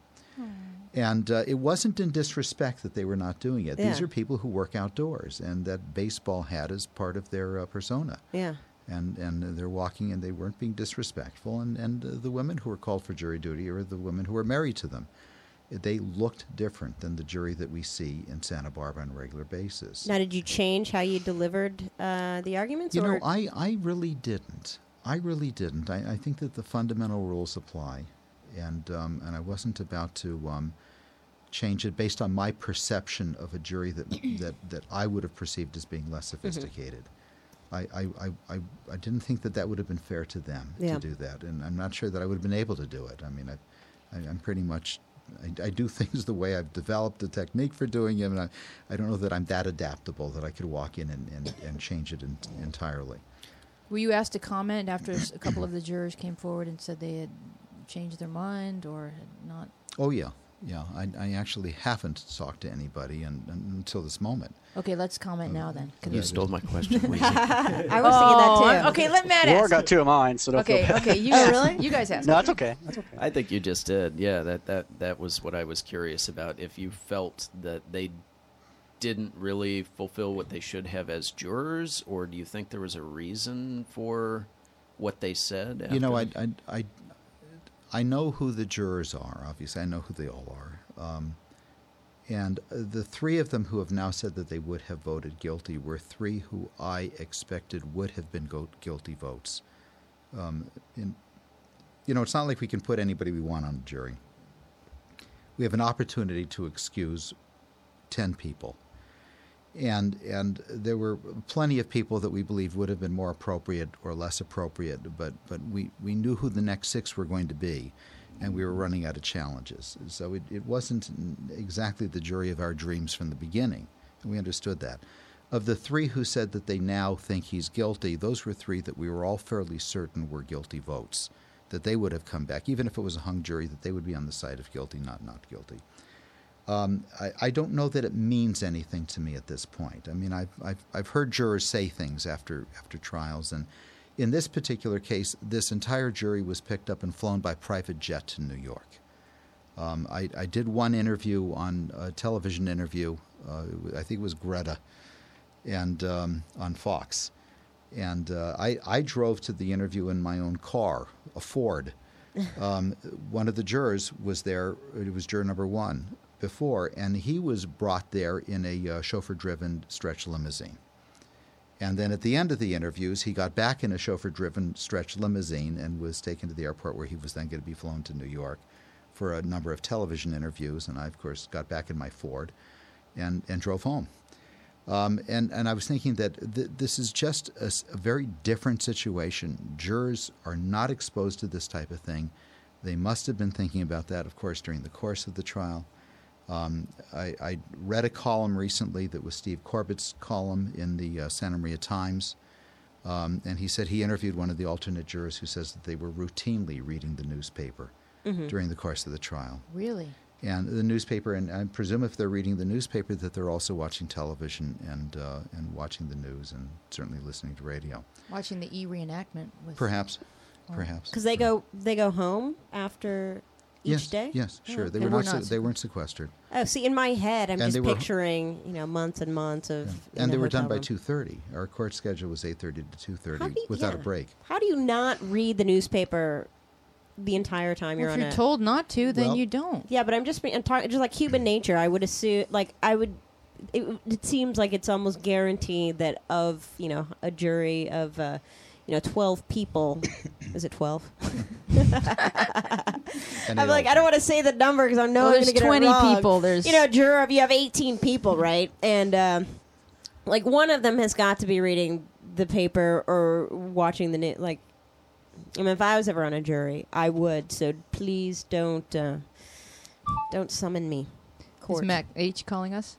And uh, it wasn't in disrespect that they were not doing it. These Yeah. are people who work outdoors, and that baseball hat is part of their uh, persona. Yeah. And and they're walking, and they weren't being disrespectful. And and uh, the women who were called for jury duty are the women who were married to them. They looked different than the jury that we see in Santa Barbara on a regular basis. Now, did you change how you delivered uh, the arguments? You or? know, I, I really didn't. I really didn't. I, I think that the fundamental rules apply, and um, and I wasn't about to um, change it based on my perception of a jury that that, that I would have perceived as being less sophisticated. I, I, I, I, I didn't think that that would have been fair to them Yeah. to do that, and I'm not sure that I would have been able to do it. I mean, I, I, I'm pretty much. I, I do things the way I've developed a technique for doing them, and I, I don't know that I'm that adaptable that I could walk in and, and, and change it in, entirely. Were you asked to comment after s- a couple of the jurors came forward and said they had changed their mind or had not? Oh, yeah. Yeah, I, I actually haven't talked to anybody and, and until this moment. Okay, let's comment now then. 'cause You it's- stole my question. Wheezy. I was Oh, thinking that too. okay, let Matt Laura ask. got two of mine, so don't Okay, feel bad. okay, you Oh, ask. really? You guys ask. No, that's okay. That's okay. I think you just did. Yeah, that, that, that was what I was curious about. If you felt that they didn't really fulfill what they should have as jurors, or do you think there was a reason for what they said? You know, I, after- I, I, I know who the jurors are. Obviously, I know who they all are. Um, And uh, the three of them who have now said that they would have voted guilty were three who I expected would have been go- guilty votes. Um, in, you know, it's not like we can put anybody we want on the jury. We have an opportunity to excuse ten people. And and there were plenty of people that we believe would have been more appropriate or less appropriate, but, but we, we knew who the next six were going to be, and we were running out of challenges. So it, it wasn't exactly the jury of our dreams from the beginning, and we understood that. Of the three who said that they now think he's guilty, those were three that we were all fairly certain were guilty votes, that they would have come back, even if it was a hung jury, that they would be on the side of guilty, not not guilty. Um, I, I don't know that it means anything to me at this point. I mean, I've, I've, I've heard jurors say things after, after trials, and in this particular case, this entire jury was picked up and flown by private jet to New York. Um, I, I did one interview on a television interview, uh, I think it was Greta, and um, on Fox. And uh, I, I drove to the interview in my own car, a Ford. Um, one of the jurors was there, it was juror number one, before, and he was brought there in a uh, chauffeur-driven stretch limousine. And then at the end of the interviews, he got back in a chauffeur-driven stretch limousine and was taken to the airport, where he was then going to be flown to New York for a number of television interviews. And I, of course, got back in my Ford and, and drove home. Um, and, and I was thinking that th- this is just a, a very different situation. Jurors are not exposed to this type of thing. They must have been thinking about that, of course, during the course of the trial. Um, I, I read a column recently that was Steve Corbett's column in the uh, Santa Maria Times, um, and he said he interviewed one of the alternate jurors who says that they were routinely reading the newspaper mm-hmm. during the course of the trial. Really? And the newspaper, and I presume if they're reading the newspaper that they're also watching television and uh, and watching the news and certainly listening to radio. Watching the e-reenactment. With Perhaps, or perhaps. Because they go they go home after each yes, day? Yes, sure. Oh, They okay. were We're not, not se- they weren't sequestered. Oh, see, in my head, I'm And just they were- picturing, you know, months and months of. Yeah. in And a they were hotel done by room. two thirty. Our court schedule was eight thirty to two thirty How do you- without yeah. a break. How do you not read the newspaper the entire time you're Well, on if you're a? told not to, then Well- you don't. Yeah, but I'm just I'm talking just like human nature. I would assume, like I would. It, it seems like it's almost guaranteed that of you know a jury of uh, you know twelve people. Is it twelve? And I'm they like, all- I don't want to say the number because I know Well, I'm there's going to get twenty it wrong. people, there's- you know, juror, you have eighteen people, right? And um, like one of them has got to be reading the paper or watching the news. Like, I mean, if I was ever on a jury, I would. So please don't uh, don't summon me. Court. Is Matt H calling us?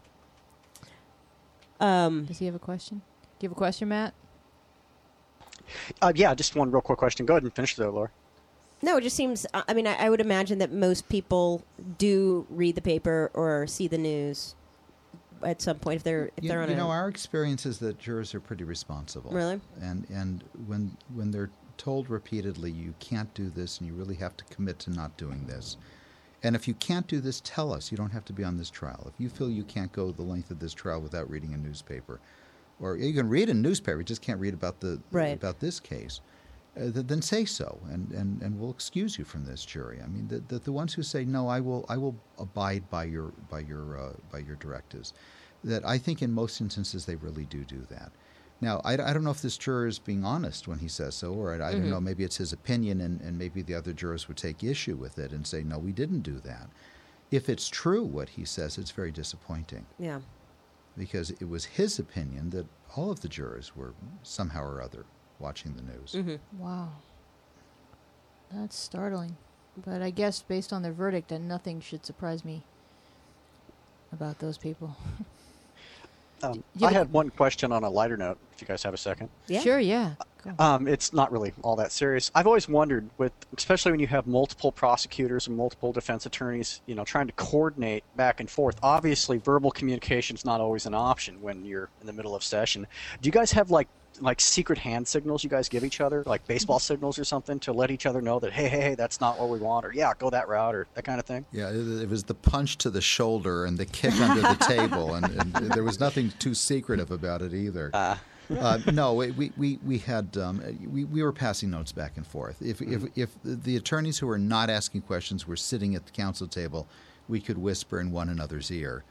Um, Does he have a question? Do you have a question, Matt? Uh, yeah, just one real quick question. Go ahead and finish there, Laura. No, it just seems. I mean, I, I would imagine that most people do read the paper or see the news at some point if they're if You, they're on you a. know, our experience is that jurors are pretty responsible. Really? And and when when they're told repeatedly, you can't do this, and you really have to commit to not doing this. And if you can't do this, tell us. You don't have to be on this trial. If you feel you can't go the length of this trial without reading a newspaper, or you can read a newspaper, you just can't read about the Right. about this case, uh, th- then say so, and, and, and we'll excuse you from this jury. I mean, the, the the ones who say no, I will I will abide by your by your uh, by your directives. That I think in most instances they really do do that. Now, I, I don't know if this juror is being honest when he says so, or I, I Mm-hmm. don't know, maybe it's his opinion, and, and maybe the other jurors would take issue with it and say, no, we didn't do that. If it's true what he says, it's very disappointing, Yeah. because it was his opinion that all of the jurors were somehow or other watching the news. Mm-hmm. Wow. That's startling. But I guess based on their verdict, then nothing should surprise me about those people. Um, you I have a- had one question on a lighter note, if you guys have a second. Yeah. Sure, yeah. Go. Um, it's not really all that serious. I've always wondered, with especially when you have multiple prosecutors and multiple defense attorneys, you know, trying to coordinate back and forth. Obviously, verbal communication is not always an option when you're in the middle of session. Do you guys have like like secret hand signals you guys give each other, like baseball signals or something, to let each other know that hey, hey, hey, that's not what we want, or yeah, go that route, or that kind of thing? Yeah, it, it was the punch to the shoulder and the kick under the table, and, and there was nothing too secretive about it either. Uh, Uh, no, we we we, we had um, we, we were passing notes back and forth. If if if the attorneys who were not asking questions were sitting at the counsel table, we could whisper in one another's ear.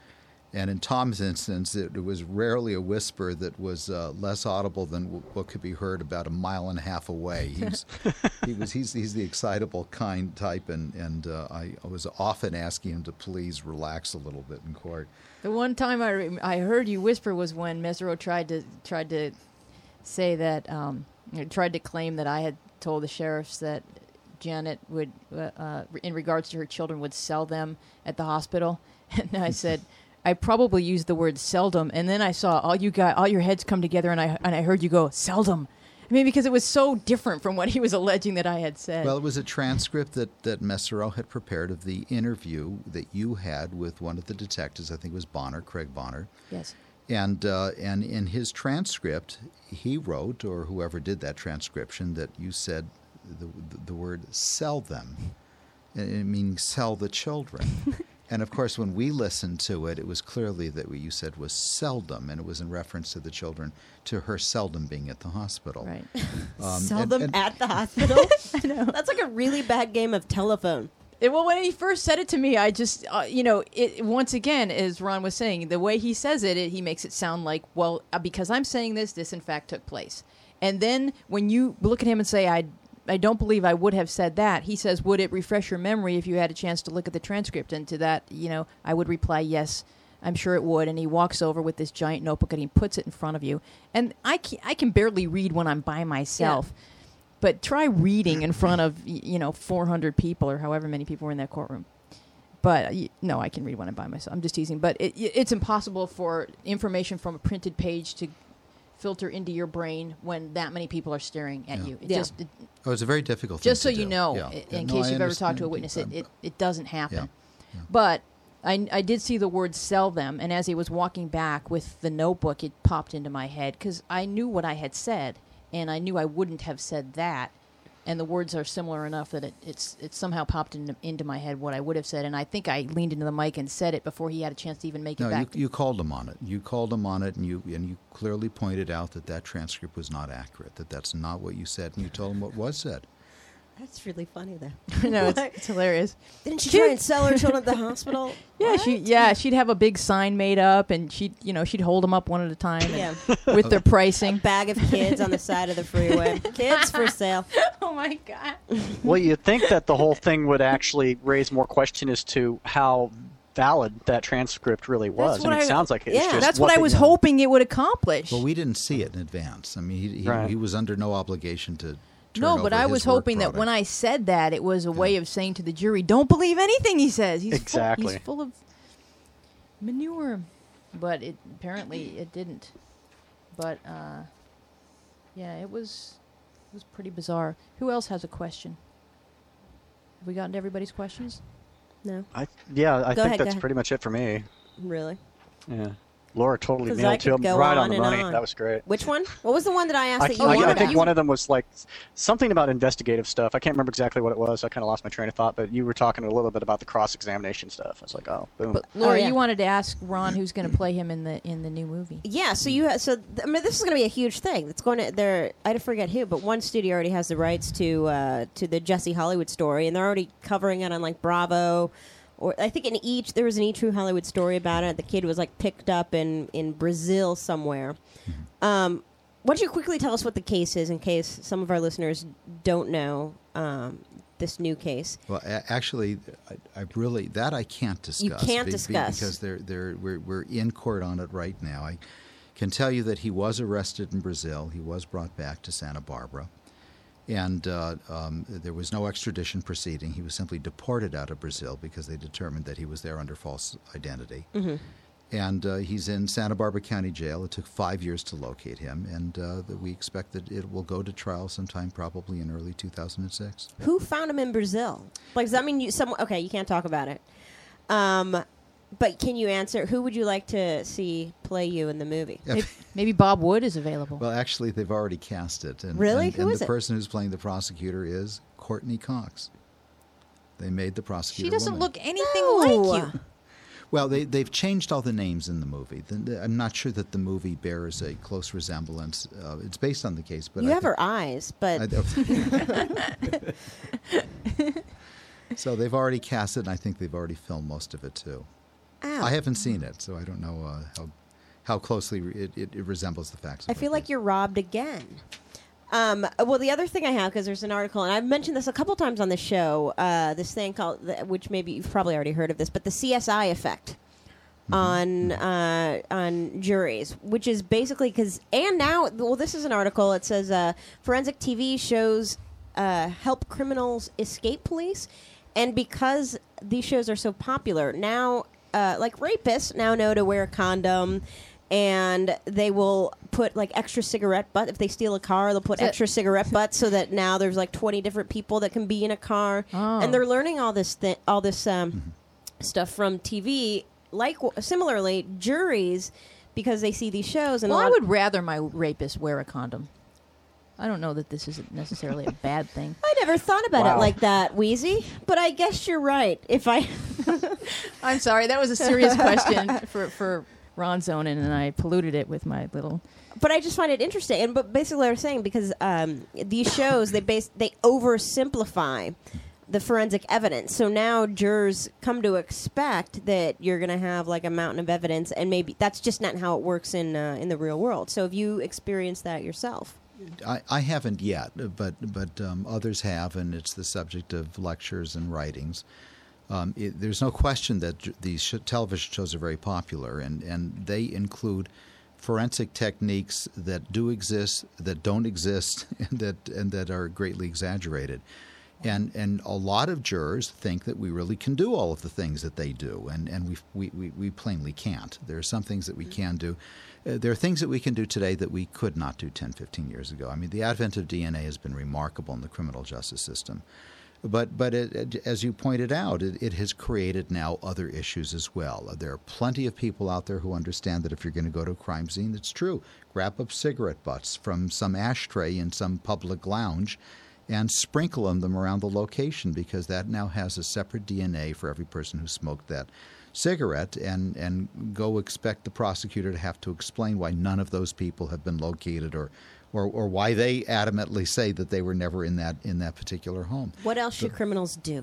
And in Tom's instance, it, it was rarely a whisper that was uh, less audible than w- what could be heard about a mile and a half away. He was, he was he's, he's the excitable kind type, and, and uh, I, I was often asking him to please relax a little bit in court. The one time I, re- I heard you whisper was when Mesereau tried to tried to say that um, you know, tried to claim that I had told the sheriffs that Janet would, uh, uh, in regards to her children, would sell them at the hospital, and I said. I probably used the word seldom, and then I saw all you got, all your heads come together, and I and I heard you go seldom. I mean, because it was so different from what he was alleging that I had said. Well, it was a transcript that that Mesereau had prepared of the interview that you had with one of the detectives. I think it was Bonner, Craig Bonner. Yes. And uh, and in his transcript, he wrote, or whoever did that transcription, that you said the the word "sell them," meaning sell the children. And, of course, when we listened to it, it was clearly that what you said was seldom, and it was in reference to the children, to her seldom being at the hospital. Right. Um, Seldom and- and- at the hospital? I know. That's like a really bad game of telephone. It- well, when he first said it to me, I just, uh, you know, it, once again, as Ron was saying, the way he says it, it he makes it sound like, well, uh, because I'm saying this, this in fact took place. And then when you look at him and say, I I don't believe I would have said that. He says, would it refresh your memory if you had a chance to look at the transcript? And to that, you know, I would reply, yes, I'm sure it would. And he walks over with this giant notebook and he puts it in front of you. And I can, I can barely read when I'm by myself. Yeah. But try reading in front of, y- you know, four hundred people or however many people were in that courtroom. But, uh, no, I can read when I'm by myself. I'm just teasing. But it, it's impossible for information from a printed page to filter into your brain when that many people are staring at Yeah. you. It Yeah. just... It, Oh, it's a very difficult thing just so to you do. know, Yeah. i- Yeah, in no, case I you've ever talked to a understand. witness, it, Um, it, it doesn't happen. Yeah. Yeah. But I, I did see the word sell them, and as he was walking back with the notebook, it popped into my head because I knew what I had said, and I knew I wouldn't have said that. And the words are similar enough that it, it's it somehow popped into, into my head what I would have said. And I think I leaned into the mic and said it before he had a chance to even make it No, you, back. you called him on it. You called him on it, and you and you clearly pointed out that that transcript was not accurate, that that's not what you said, and you told him what was said. That's really funny, though. No, it's, it's hilarious. Didn't she She- try and sell her children at the hospital? Yeah, What? she yeah she'd have a big sign made up, and she'd you know she'd hold them up one at a time, and Yeah. with their A pricing. bag of kids on the side of the freeway. Kids for sale. Oh my god! Well, you'd think that the whole thing would actually raise more question as to how valid that transcript really was. That's I mean, what it I- sounds like it's yeah, just That's what I they was wanted. hoping it would accomplish. Well, we didn't see it in advance. I mean, he, he, Right. he was under no obligation to turn No, but over I his was work hoping that product. when I said that, it was a way of saying to the jury, "Don't believe anything he says. He's Exactly. Full, he's full of manure." But it apparently it didn't. But uh, yeah, it was it was pretty bizarre. Who else has a question? Have we gotten to everybody's questions? No, I, yeah, I Go think ahead, go that's ahead. pretty much it for me. really. Yeah. Laura totally 'Cause I nailed could to go right on on the and money. on. That was great. Which one? What was the one that I asked I, that you I- wanted I to think ask? one of them was like something about investigative stuff. I can't remember exactly what it was. I kind of lost my train of thought, but you were talking a little bit about the cross-examination stuff. I was like, oh, boom. But Laura, yeah. you wanted to ask Ron who's going to play him in the in the new movie. Yeah, so you ha- so th- I mean this is going to be a huge thing. It's going to there. I forget who, but one studio already has the rights to uh, to the Jesse Hollywood story, and they're already covering it on like Bravo, or I think in each there was an E True Hollywood story about it. The kid was like picked up in in Brazil somewhere. Um, why don't you quickly tell us what the case is, in case some of our listeners don't know um, this new case? Well, a- actually, I, I really that I can't discuss. You can't be- be- discuss. because they're they're we're we're in court on it right now. I can tell you that he was arrested in Brazil. He was brought back to Santa Barbara, and uh, um, there was no extradition proceeding. He was simply deported out of Brazil because they determined that he was there under false identity. Mm-hmm. And uh, he's in Santa Barbara County Jail. It took five years to locate him, and uh, that we expect that it will go to trial sometime, probably in early two thousand six. Who found him in Brazil? Like, does that mean you? Some okay, you can't talk about it. Um, but can you answer? Who would you like to see play you in the movie? Maybe, maybe Bob Wood is available. Well, actually, they've already cast it. And, Really? And, Who and is the it? person who's playing the prosecutor is Courtney Cox. They made the prosecutor. she doesn't woman. look anything No. like you. Well, they they've changed all the names in the movie. The, the- I'm not sure that the movie bears a close resemblance. Uh, it's based on the case, but You I have think- her eyes, but I- so they've already cast it, and I think they've already filmed most of it too. Ow. I haven't seen it, so I don't know uh, how how closely it, it, it resembles the facts. I feel like you're robbed again. Um, well, the other thing I have, because there's an article, and I've mentioned this a couple times on the show, uh, this thing called, which maybe you've probably already heard of this, but the C S I effect mm-hmm. on uh, on juries, which is basically because, and now, well, this is an article. It says uh, forensic T V shows uh, help criminals escape police, and because these shows are so popular now, uh, like rapists now know to wear a condom. And they will put like extra cigarette butt. If they steal a car, they'll put extra cigarette butts so that now there's like twenty different people that can be in a car. Oh. And they're learning all this thi- all this um, mm-hmm. stuff from T V. Like similarly, juries, because they see these shows. And well, a lot I would rather my rapist wear a condom. I don't know that this isn't necessarily a bad thing. I never thought about Wow. it like that, Wheezy. But I guess you're right. If I, I'm sorry, that was a serious question for for. Ron Zonin, and I polluted it with my little. But I just find it interesting, and but basically, what I was saying because um, these shows they base they oversimplify the forensic evidence. So now jurors come to expect that you're going to have like a mountain of evidence, and maybe that's just not how it works in uh, in the real world. So have you experienced that yourself? I, I haven't yet, but but um, others have, and it's the subject of lectures and writings. Um, it, there's no question that j- these sh- television shows are very popular, and, and they include forensic techniques that do exist, that don't exist, and that and that are greatly exaggerated. And and a lot of jurors think that we really can do all of the things that they do, and, and we, we, we, we plainly can't. There are some things that we can do. Uh, there are things that we can do today that we could not do ten, fifteen years ago. I mean, the advent of D N A has been remarkable in the criminal justice system. But but it, it, as you pointed out, it, it has created now other issues as well. There are plenty of people out there who understand that if you're going to go to a crime scene, it's true. Grab up cigarette butts from some ashtray in some public lounge and sprinkle them, them around the location, because that now has a separate D N A for every person who smoked that cigarette, and, and go expect the prosecutor to have to explain why none of those people have been located or Or, or why they adamantly say that they were never in that in that particular home. What else should But- criminals do?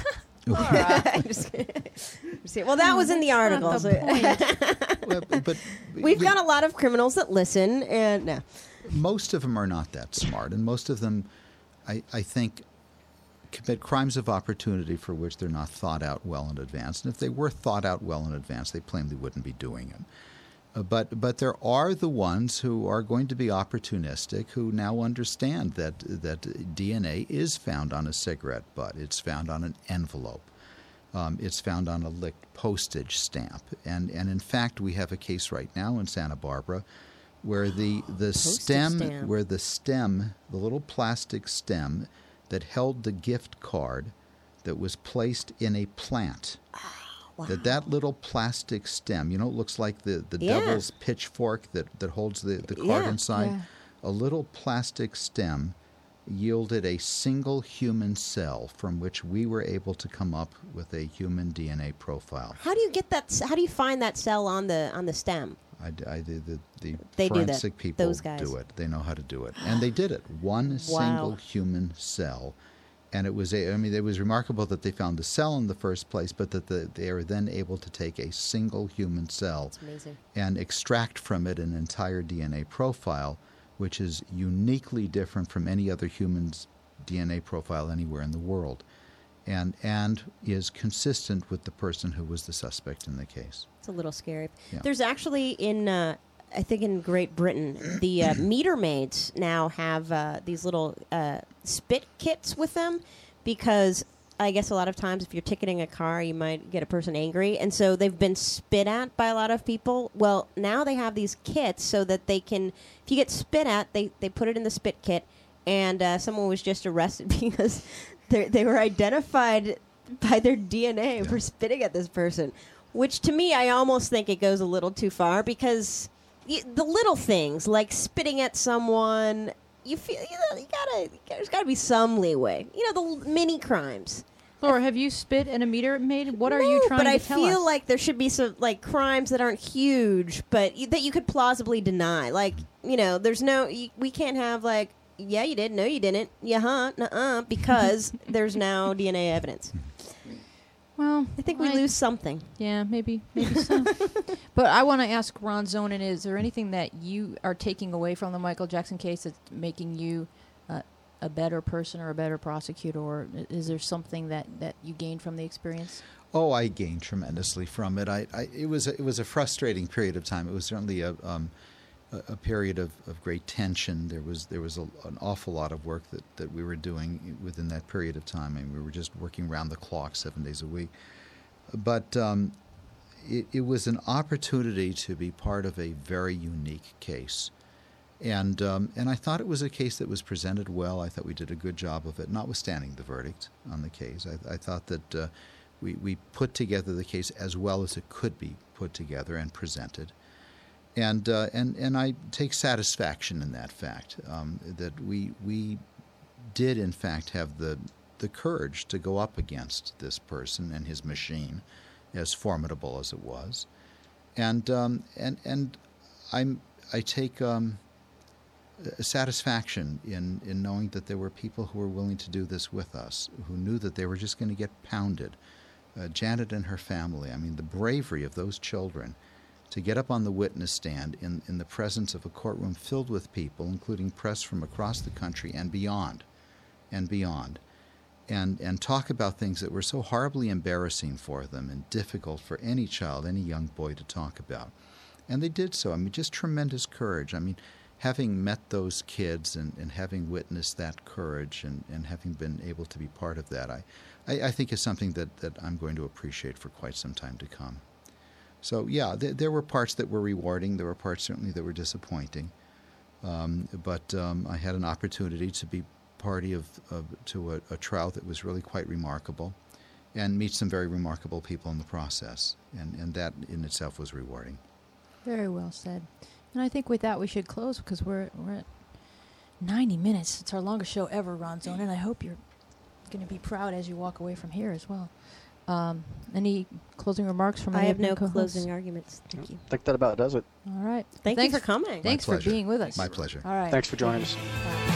I'm just kidding. Just kidding. Well, that was in the article. Not the so- Well, but, but We've we- got a lot of criminals that listen, and no. most of them are not that smart, and most of them, I, I think, commit crimes of opportunity for which they're not thought out well in advance. And if they were thought out well in advance, they plainly wouldn't be doing it. Uh, but but there are the ones who are going to be opportunistic, who now understand that that D N A is found on a cigarette butt. It's found on an envelope. Um, it's found on a licked postage stamp. And and in fact, we have a case right now in Santa Barbara where the the Postage stem stamp. where the stem, the little plastic stem that held the gift card that was placed in a plant. Wow. That that little plastic stem, you know, it looks like the, the Yeah. devil's pitchfork that, that holds the, the card Yeah. inside. Yeah. A little plastic stem yielded a single human cell from which we were able to come up with a human D N A profile. How do you get that? s- How do you find that cell on the on the stem? I, I, the, the, the They do that. forensic people Those guys. do it. They know how to do it. And they did it. One single human cell. And it was, a, I mean, it was remarkable that they found the cell in the first place, but that the, they were then able to take a single human cell It's amazing. and extract from it an entire D N A profile, which is uniquely different from any other human's D N A profile anywhere in the world, and and is consistent with the person who was the suspect in the case. It's a little scary. Yeah. There's actually in, uh, I think in Great Britain, the uh, meter maids now have uh, these little uh, spit kits with them because I guess a lot of times if you're ticketing a car, you might get a person angry. And so they've been spit at by a lot of people. Well, now they have these kits so that they can, if you get spit at, they, they put it in the spit kit. And uh, someone was just arrested because they they were identified by their D N A Yeah. for spitting at this person. Which to me, I almost think it goes a little too far because y- the little things like spitting at someone, you feel you know you gotta there's gotta be some leeway. You know the l- mini crimes. Laura, have you spit in a meter maid? What are No, you trying but to I tell feel us? like there should be some like crimes that aren't huge, but y- that you could plausibly deny. Like you know, there's no y- we can't have like yeah you did, no you didn't, yeah huh, nuh-uh, because there's now D N A evidence. Well, I think we lose something. Yeah, maybe, maybe so. But I want to ask Ron Zonen: is there anything that you are taking away from the Michael Jackson case that's making you uh, a better person or a better prosecutor, or is there something that, that you gained from the experience? Oh, I gained tremendously from it. I, I it was a, it was a frustrating period of time. It was certainly a um, a, a period of, of great tension. There was there was a, an awful lot of work that, that we were doing within that period of time. I mean, we were just working round the clock, seven days a week. But um, it, it was an opportunity to be part of a very unique case. And um, and I thought it was a case that was presented well. I thought we did a good job of it, notwithstanding the verdict on the case. I, I thought that uh, we, we put together the case as well as it could be put together and presented. And uh, and and I take satisfaction in that fact, um, that we we did in fact have the the courage to go up against this person and his machine, as formidable as it was, and um, and and I'm I take um, satisfaction in in knowing that there were people who were willing to do this with us, who knew that they were just going to get pounded. Uh, Janet and her family. I mean, the bravery of those children to get up on the witness stand in, in the presence of a courtroom filled with people, including press from across the country and beyond, and beyond, and and talk about things that were so horribly embarrassing for them and difficult for any child, any young boy to talk about. And they did so. I mean, just tremendous courage. I mean, having met those kids and, and having witnessed that courage and, and having been able to be part of that, I, I, I think is something that, that I'm going to appreciate for quite some time to come. So, yeah, th- there were parts that were rewarding. There were parts certainly that were disappointing. Um, but um, I had an opportunity to be party of, of to a, a trial that was really quite remarkable and meet some very remarkable people in the process. And, and that in itself was rewarding. Very well said. And I think with that we should close because we're we're at ninety minutes. It's our longest show ever, Ron Zonen, and I hope you're going to be proud as you walk away from here as well. Um, any closing remarks from I any have of your no co-hosts? closing arguments. Thank you. I think that about does it. All right. Thank Thanks you for coming. Thanks My for pleasure. being with us. My pleasure. All right. Thanks for joining us. Bye.